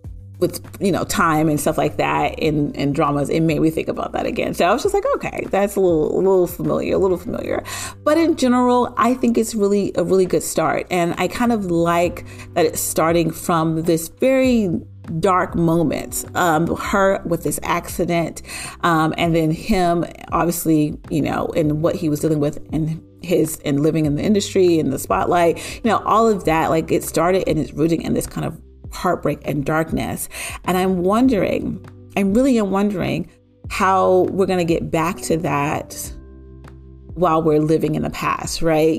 time and stuff like that in dramas. It made me think about that again. So I was just like, okay, that's a little familiar. But in general, I think it's really a really good start. And I kind of like that it's starting from this very dark moments, her with this accident, and then him obviously, and what he was dealing with and living in the industry and the spotlight, all of that, like it started and it's rooting in this kind of heartbreak and darkness. And I really am wondering how we're going to get back to that while we're living in the past, right?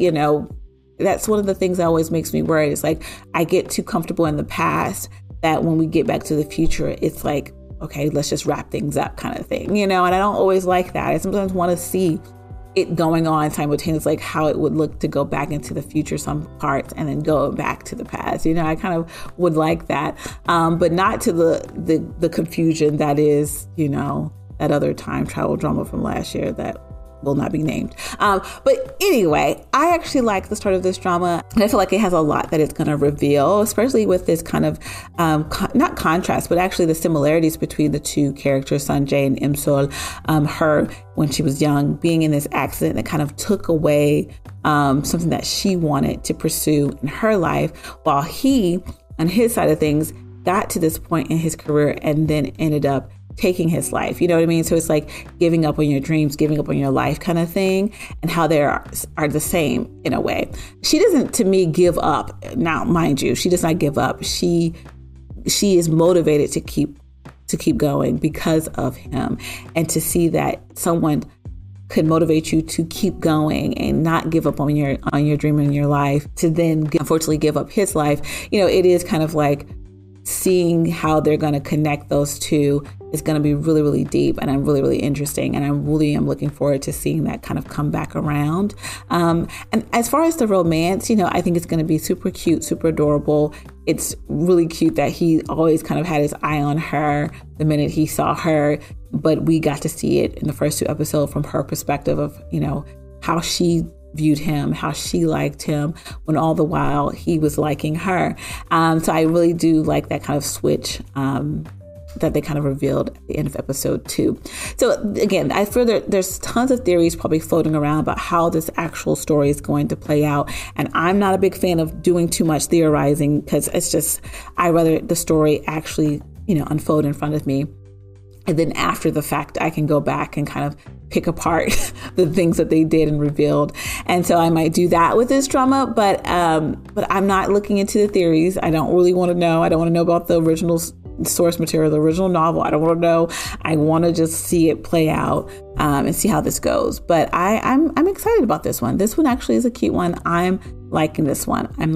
That's one of the things that always makes me worried. It's like I get too comfortable in the past that when we get back to the future, it's like, okay, let's just wrap things up kind of thing, and I don't always like that. I sometimes want to see it going on simultaneously, like how it would look to go back into the future, some parts, and then go back to the past. I kind of would like that, but not to the confusion that is, that other time travel drama from last year that will not be named. But anyway, I actually like the start of this drama, and I feel like it has a lot that it's going to reveal, especially with this kind of not contrast, but actually the similarities between the two characters, Sanjay and Imsol. Her, when she was young, being in this accident that kind of took away something that she wanted to pursue in her life, while he, on his side of things, got to this point in his career and then ended up taking his life. You know what I mean? So it's like giving up on your dreams, giving up on your life kind of thing, and how they are the same in a way. She doesn't, to me, give up. Now, mind you, she does not give up. She is motivated to keep going because of him, and to see that someone could motivate you to keep going and not give up on your dream and your life, to then unfortunately give up his life. It is kind of like seeing how they're going to connect those two is going to be really, really deep, and I'm really, really interesting. And I really am looking forward to seeing that kind of come back around. And as far as the romance, I think it's going to be super cute, super adorable. It's really cute that he always kind of had his eye on her the minute he saw her, but we got to see it in the first 2 episodes from her perspective of, how she viewed him, how she liked him, when all the while he was liking her. So I really do like that kind of switch that they kind of revealed at the end of episode 2. So again, there's tons of theories probably floating around about how this actual story is going to play out. And I'm not a big fan of doing too much theorizing, because it's just, I rather the story actually, unfold in front of me. And then after the fact, I can go back and kind of pick apart the things that they did and revealed. And so I might do that with this drama, but I'm not looking into the theories. I don't really want to know. I don't want to know about the original source material, the original novel. I don't want to know. I want to just see it play out and see how this goes. But I'm excited about this one. This one actually is a cute one. I'm liking this one. I'm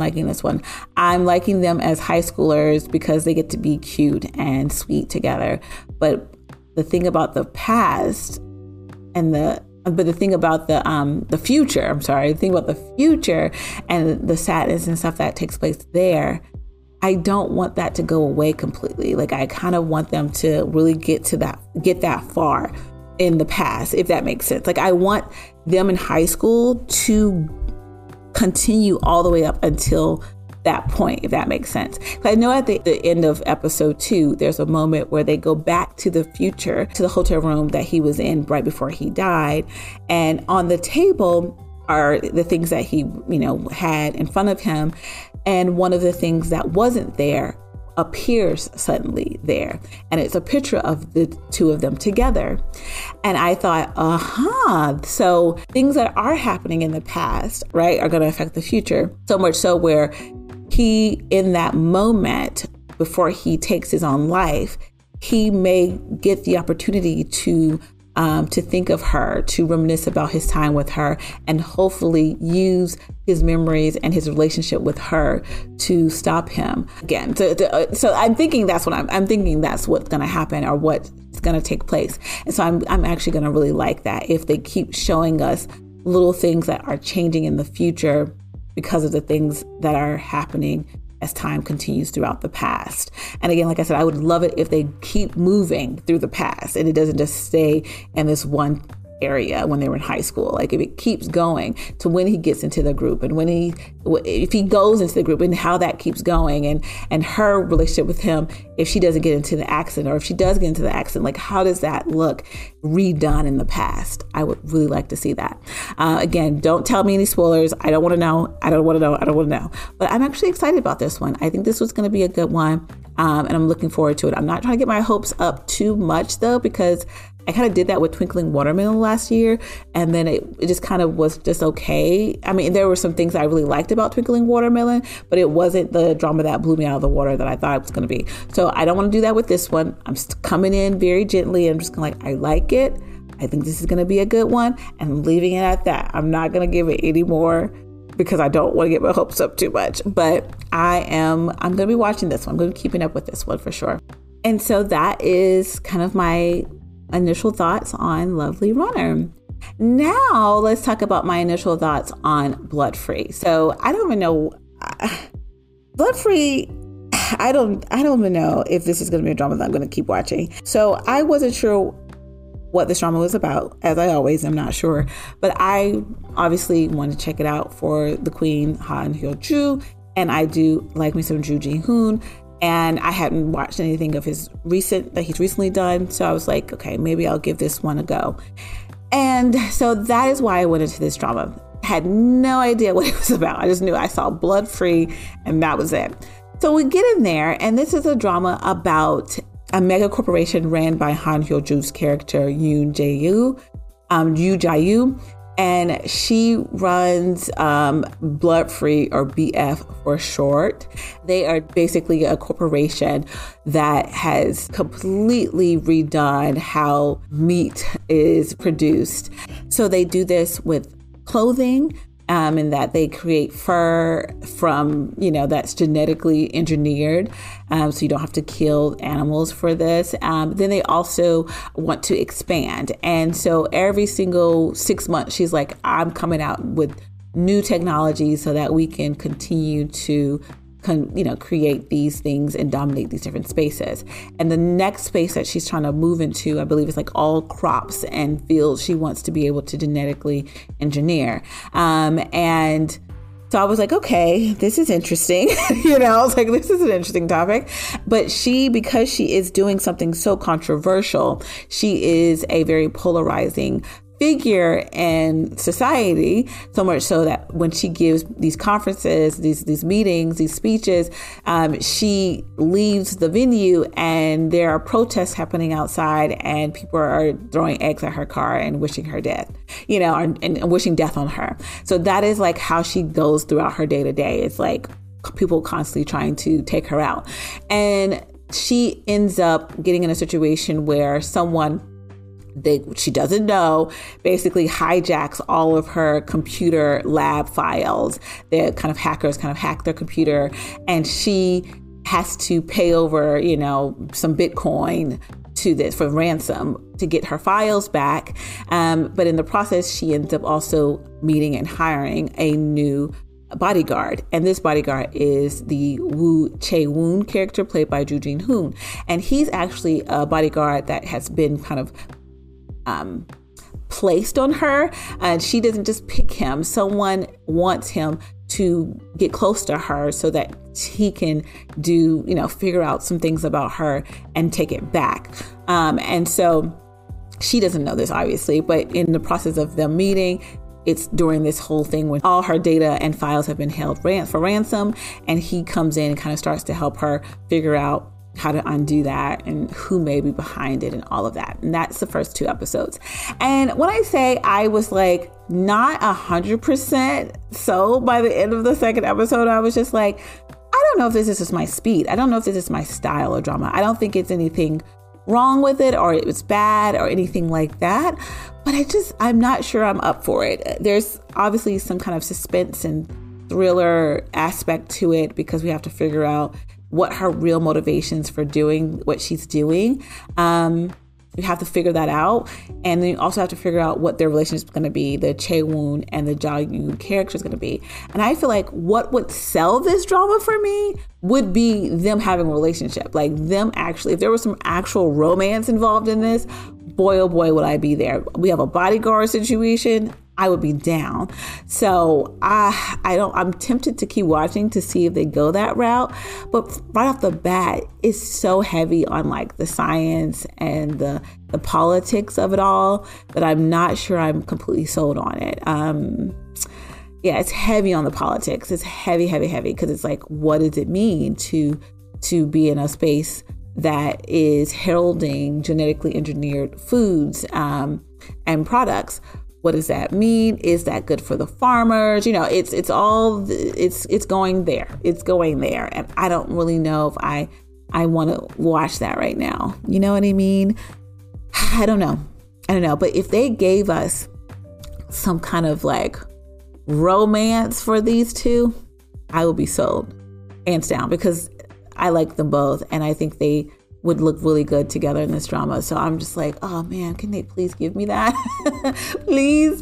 liking them as high schoolers because they get to be cute and sweet together. But the thing about the past and the thing about the future, the thing about the future and the sadness and stuff that takes place there, I don't want that to go away completely. Like, I kind of want them to really get that far in the past, if that makes sense. Like, I want them in high school to continue all the way up until that point, if that makes sense. I know at the end of episode 2, there's a moment where they go back to the future, to the hotel room that he was in right before he died. And on the table are the things that he, had in front of him. And one of the things that wasn't there appears suddenly there. And it's a picture of the two of them together. And I thought, so things that are happening in the past, right, are going to affect the future. So much so where he, in that moment, before he takes his own life, he may get the opportunity to to think of her, to reminisce about his time with her, and hopefully use his memories and his relationship with her to stop him again. So I'm thinking that's what I'm thinking that's what's going to happen, or what's going to take place. And so I'm actually going to really like that if they keep showing us little things that are changing in the future because of the things that are happening as time continues throughout the past. And again, like I said, I would love it if they keep moving through the past and it doesn't just stay in this one area when they were in high school. Like if it keeps going to when he gets into the group, and if he goes into the group, and how that keeps going, and her relationship with him, if she doesn't get into the accident, or if she does get into the accident, like how does that look redone in the past? I would really like to see that. Again, don't tell me any spoilers. I don't want to know. I don't want to know. But I'm actually excited about this one. I think this was going to be a good one. And I'm looking forward to it. I'm not trying to get my hopes up too much though, because I kind of did that with Twinkling Watermelon last year, and then it just kind of was just okay. I mean, there were some things I really liked about Twinkling Watermelon, but it wasn't the drama that blew me out of the water that I thought it was going to be. So I don't want to do that with this one. I'm just coming in very gently. I'm just going to I like it. I think this is going to be a good one, and I'm leaving it at that. I'm not going to give it any more because I don't want to get my hopes up too much, but I'm going to be watching this one. I'm going to be keeping up with this one for sure. And so that is kind of my initial thoughts on Lovely Runner. Now let's talk about my initial thoughts on Blood Free. So I don't even know Blood Free. I don't even know if this is going to be a drama that I'm going to keep watching. So I wasn't sure what this drama was about, as I always am not sure, but I obviously wanted to check it out for the Queen Han Hyo-joo, and I do like me some Joo Ji-hoon. And I hadn't watched anything of he's recently done. So I was like, okay, maybe I'll give this one a go. And so that is why I went into this drama. Had no idea what it was about. I just knew I saw Blood Free and that was it. So we get in there, and this is a drama about a mega corporation ran by Han Hyo-joo's character, Yoon Jae-yoo. And she runs Blood Free, or BF for short. They are basically a corporation that has completely redone how meat is produced. So they do this with clothing, in that they create fur from, that's genetically engineered. So you don't have to kill animals for this. Then they also want to expand. And so every single 6 months, she's like, I'm coming out with new technology so that we can continue to create these things and dominate these different spaces. And the next space that she's trying to move into, I believe, is like all crops and fields she wants to be able to genetically engineer. And so I was like, okay, this is interesting. I was like, this is an interesting topic. But because she is doing something so controversial, she is a very polarizing figure in society, so much so that when she gives these conferences, these meetings, these speeches, she leaves the venue and there are protests happening outside and people are throwing eggs at her car and wishing her death, and wishing death on her. So that is like how she goes throughout her day to day. It's like people constantly trying to take her out. And she ends up getting in a situation where someone she doesn't know, basically hijacks all of her computer lab files. The kind of hackers hack their computer, and she has to pay over, some Bitcoin to this for ransom to get her files back. But in the process, she ends up also meeting and hiring a new bodyguard. And this bodyguard is the Woo Chae-woon character played by Joo Ji-hoon. And he's actually a bodyguard that has been kind of placed on her, and she doesn't just pick him. Someone wants him to get close to her so that he can figure out some things about her and take it back. And so she doesn't know this, obviously, but in the process of them meeting, it's during this whole thing when all her data and files have been held for ransom, and he comes in and kind of starts to help her figure out how to undo that and who may be behind it and all of that. And that's the first 2 episodes. And when I say I was like not 100% so by the end of the second episode, I was just like, I don't know if this is just my speed. I don't know if this is my style of drama. I don't think it's anything wrong with it or it was bad or anything like that. But I'm not sure I'm up for it. There's obviously some kind of suspense and thriller aspect to it because we have to figure out what her real motivations for doing what she's doing. You have to figure that out. And then you also have to figure out what their relationship is going to be, the Chae-woon and the Ja-yoon character is going to be. And I feel like what would sell this drama for me would be them having a relationship. Like them actually, if there was some actual romance involved in this, boy, oh boy, would I be there. We have a bodyguard situation. I would be down. So I'm tempted to keep watching to see if they go that route. But right off the bat, it's so heavy on like the science and the politics of it all that I'm not sure I'm completely sold on it. Yeah, it's heavy on the politics. It's heavy because it's like, what does it mean to be in a space that is heralding genetically engineered foods and products? What does that mean? Is that good for the farmers? You know, it's going there. It's going there. And I don't really know if I want to watch that right now. You know what I mean? I don't know. But if they gave us some kind of like romance for these two, I would be sold hands down because I like them both. And I think they would look really good together in this drama. So I'm just like, oh man, can they please give me that? Please.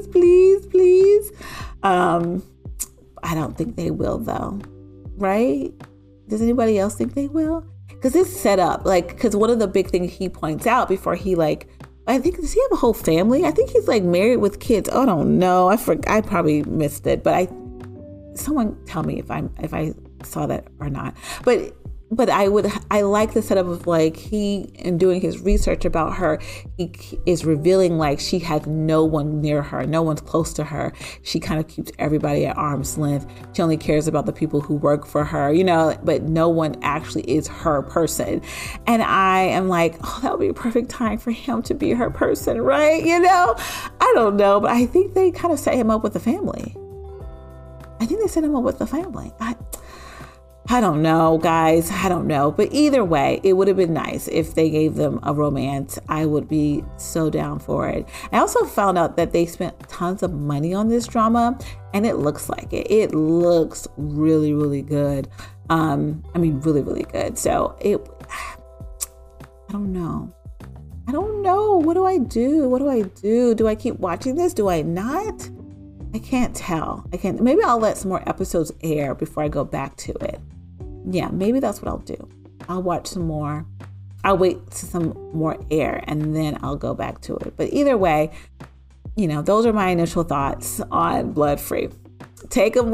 I don't think they will though, right? Does anybody else think they will? Because it's set up, like, because one of the big things he points out before he I think, does he have a whole family? I think he's like married with kids. Oh, I don't know. I probably missed it, but someone tell me if I saw that or not. But I like the setup of like he, in doing his research about her, he is revealing like she has no one near her, no one's close to her. She kind of keeps everybody at arm's length. She only cares about the people who work for her, you know, but no one actually is her person. And I am like, oh, that would be a perfect time for him to be her person, right? You know, I don't know, but I think they kind of set him up with the family. I don't know, guys. I don't know. But either way, it would have been nice if they gave them a romance. I would be so down for it. I also found out that they spent tons of money on this drama, and it looks like it. It looks really, really good. Really, really good. So I don't know. What do I do? Do I keep watching this? Do I not? I can't tell. Maybe I'll let some more episodes air before I go back to it. Yeah, maybe that's what I'll do. I'll watch some more. I'll wait to some more air and then I'll go back to it. But either way, you know, those are my initial thoughts on Blood Free. Take it.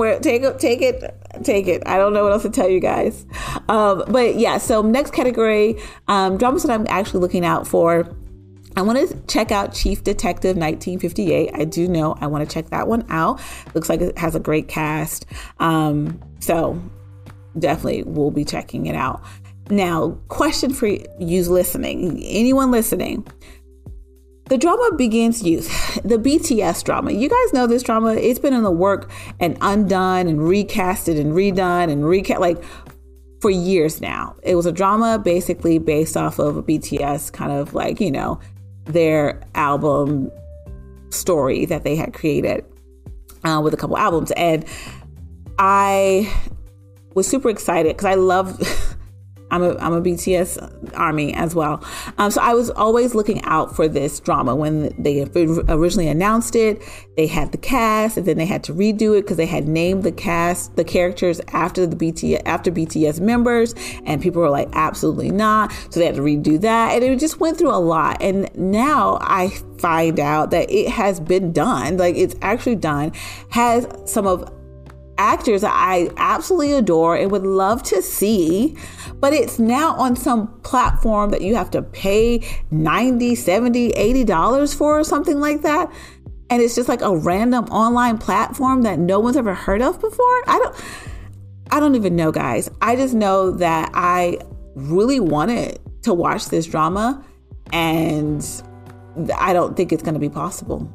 I don't know what else to tell you guys. But yeah, so next category, dramas that I'm actually looking out for. I want to check out Chief Detective 1958. I do know I want to check that one out. Looks like it has a great cast. So definitely we'll be checking it out. Now, question for you listening, anyone listening. The drama Begins Youth, the BTS drama. You guys know this drama. It's been in the work and undone and recasted and redone and like for years now. It was a drama basically based off of a BTS kind of like, you know, their album story that they had created with a couple albums. And I was super excited because I love I'm a BTS army as well. So I was always looking out for this drama. When they originally announced it, they had the cast and then they had to redo it because they had named the characters after BTS members, and people were like, absolutely not. So they had to redo that. And it just went through a lot. And now I find out that it has been done. Like it's actually done, has some of actors that I absolutely adore and would love to see, but it's now on some platform that you have to pay $90, $70, $80 for or something like that. And it's just like a random online platform that no one's ever heard of before. I don't even know, guys. I just know that I really wanted to watch this drama, and I don't think it's going to be possible.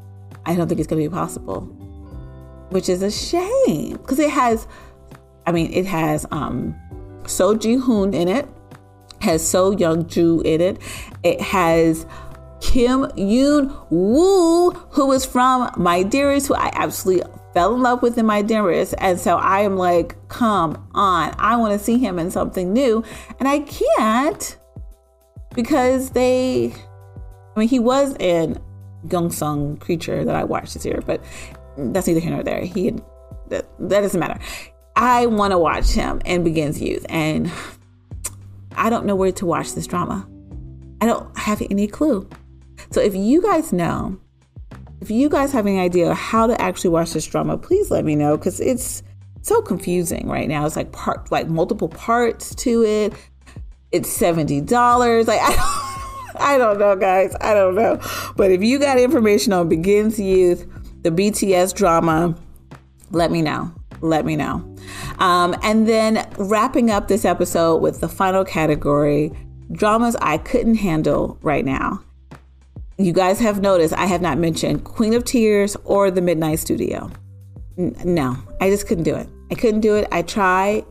Which is a shame because it has Seo Ji-hoon in it. has So Young-ju in it. It has Kim Yoon-woo, who is from My Dearest, who I absolutely fell in love with in My Dearest. And so I am like, come on, I want to see him in something new. And I can't because he was in Gyeongsung Creature that I watched this year, but that's neither here nor there. That doesn't matter. I want to watch him in Begins Youth, and I don't know where to watch this drama. I don't have any clue. So if you guys know, if you guys have any idea how to actually watch this drama, please let me know, because it's so confusing right now. It's like multiple parts to it. It's $70. Like I don't know, guys. I don't know. But if you got information on Begins Youth, the BTS drama, let me know. Let me know. And then wrapping up this episode with the final category, dramas I couldn't handle right now. You guys have noticed I have not mentioned Queen of Tears or The Midnight Studio. No, I just couldn't do it. I couldn't do it. I tried,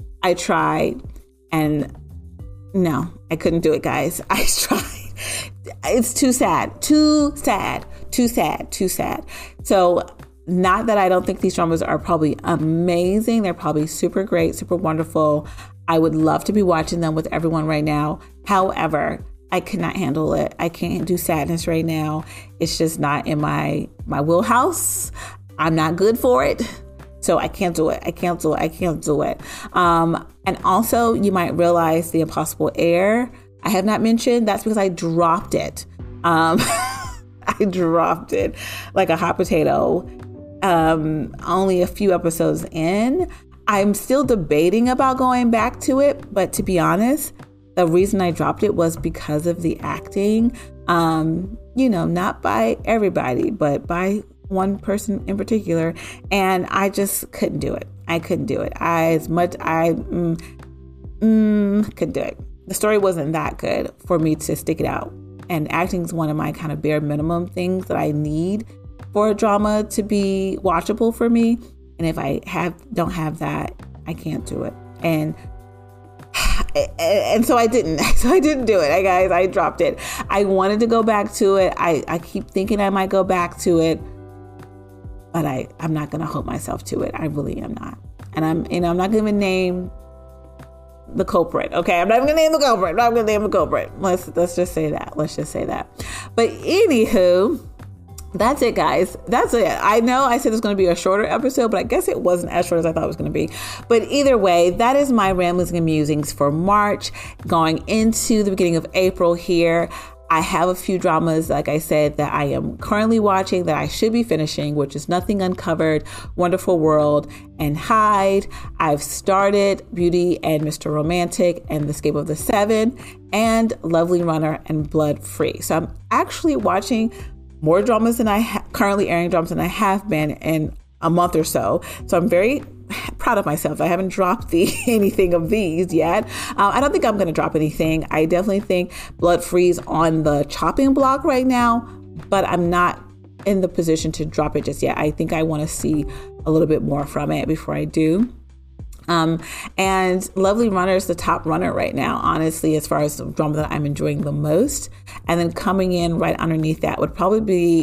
and no, I couldn't do it, guys. I tried. It's too sad. So not that I don't think these dramas are probably amazing. They're probably super great, super wonderful. I would love to be watching them with everyone right now. However, I cannot handle it. I can't do sadness right now. It's just not in my wheelhouse. I'm not good for it. So I can't do it. I can't do it. And also, you might realize The Impossible Heir, I have not mentioned. That's because I dropped it. I dropped it like a hot potato. Only a few episodes in. I'm still debating about going back to it, but to be honest, the reason I dropped it was because of the acting. Not by everybody, but by one person in particular, and I just couldn't do it. I couldn't do it. Couldn't do it. The story wasn't that good for me to stick it out, and acting is one of my kind of bare minimum things that I need for a drama to be watchable for me. And if I don't have that, I can't do it. And so I didn't. So I didn't do it, guys. I dropped it. I wanted to go back to it. I keep thinking I might go back to it, but I'm not going to hold myself to it. I really am not. And I'm not going to name the culprit. Okay, I'm not even going to name the culprit. Let's just say that. But anywho, that's it, guys. That's it. I know I said it's going to be a shorter episode, but I guess it wasn't as short as I thought it was going to be. But either way, that is my ramblings and musings for March, going into the beginning of April here. I have a few dramas, like I said, that I am currently watching that I should be finishing, which is Nothing Uncovered, Wonderful World, and Hyde. I've started Beauty and Mr. Romantic and The Escape of the Seven, and Lovely Runner and Blood Free. So I'm actually watching more dramas than currently airing dramas than I have been in a month or so. So I'm very proud of myself. I haven't dropped anything of these yet. I don't think I'm going to drop anything. I definitely think Blood Free's on the chopping block right now, but I'm not in the position to drop it just yet. I think I want to see a little bit more from it before I do. And Lovely Runner is the top runner right now, honestly, as far as the drama that I'm enjoying the most. And then coming in right underneath that would probably be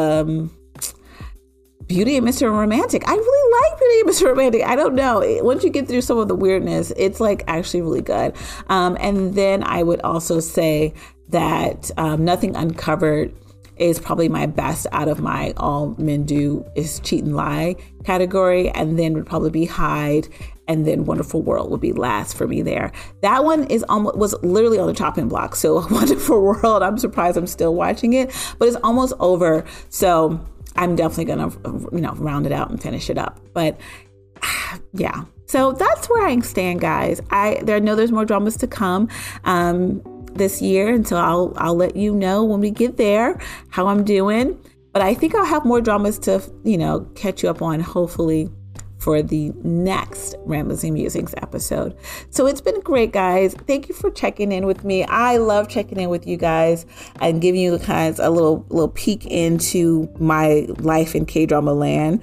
Beauty and Mr. Romantic. I really like Beauty and Mr. Romantic. I don't know. Once you get through some of the weirdness, it's like actually really good. And then I would also say that Nothing Uncovered is probably my best out of my All Men Do Is Cheat and Lie category. And then would probably be Hyde. And then Wonderful World would be last for me there. That one was literally on the chopping block. So Wonderful World, I'm surprised I'm still watching it, but it's almost over. So I'm definitely going to, round it out and finish it up. But yeah, so that's where I stand, guys. There's more dramas to come this year. And so I'll let you know when we get there how I'm doing. But I think I'll have more dramas to, catch you up on, hopefully, for the next Ramblings and Musings episode. So it's been great, guys. Thank you for checking in with me. I love checking in with you guys and giving you a little peek into my life in K-drama land.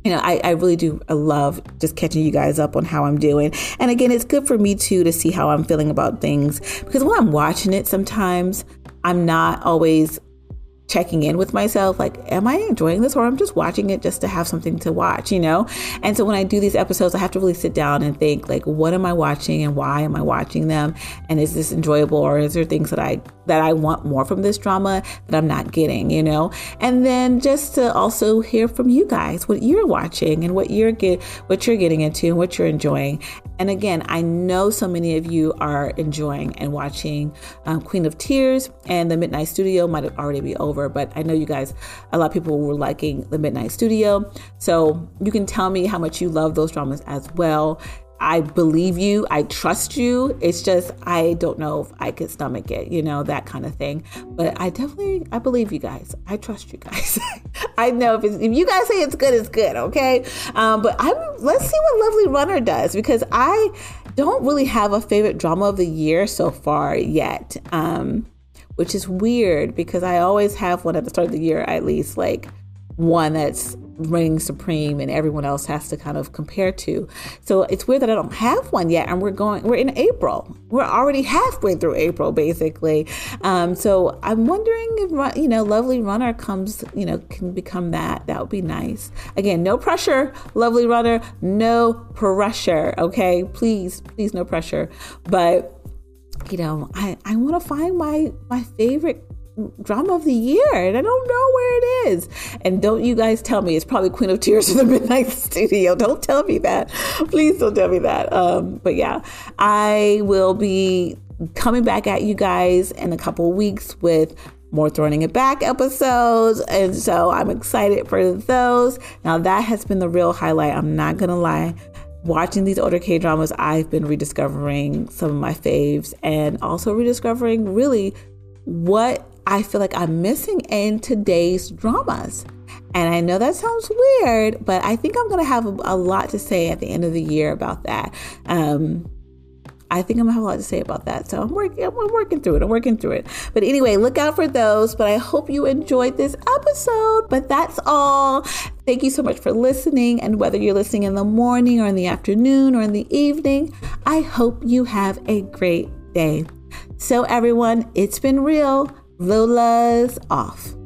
I really do. I love just catching you guys up on how I'm doing. And again, it's good for me too, to see how I'm feeling about things, because when I'm watching it, sometimes I'm not always checking in with myself, like, am I enjoying this, or I'm just watching it just to have something to watch, And so when I do these episodes, I have to really sit down and think, like, what am I watching and why am I watching them? And is this enjoyable, or is there things that I want more from this drama that I'm not getting, And then just to also hear from you guys what you're watching and what you're getting into and what you're enjoying. And again, I know so many of you are enjoying and watching Queen of Tears, and The Midnight Studio might already be over, but I know you guys, a lot of people were liking The Midnight Studio. So you can tell me how much you love those dramas as well. I believe you. I trust you. It's just, I don't know if I could stomach it, that kind of thing. But I believe you guys. I trust you guys. I know if you guys say it's good, it's good. Okay. But let's see what Lovely Runner does, because I don't really have a favorite drama of the year so far yet. Which is weird, because I always have one at the start of the year, at least, like one that's reigning supreme and everyone else has to kind of compare to. So it's weird that I don't have one yet. And we're in April. We're already halfway through April, basically. So I'm wondering if, Lovely Runner comes, can become that. That would be nice. Again, no pressure, Lovely Runner, no pressure. Okay. Please, no pressure. But I want to find my favorite drama of the year, and I don't know where it is. And don't you guys tell me it's probably Queen of Tears or The Midnight Studio. Don't tell me that. Please don't tell me that. But yeah, I will be coming back at you guys in a couple of weeks with more Throwing It Back episodes. And so I'm excited for those. Now that has been the real highlight. I'm not going to lie. Watching these older K-dramas, I've been rediscovering some of my faves, and also rediscovering really what I feel like I'm missing in today's dramas. And I know that sounds weird, but I think I'm going to have a lot to say at the end of the year about that. I think I'm going to have a lot to say about that. So I'm working through it. But anyway, look out for those. But I hope you enjoyed this episode. But that's all. Thank you so much for listening. And whether you're listening in the morning or in the afternoon or in the evening, I hope you have a great day. So everyone, it's been real. Lola's off.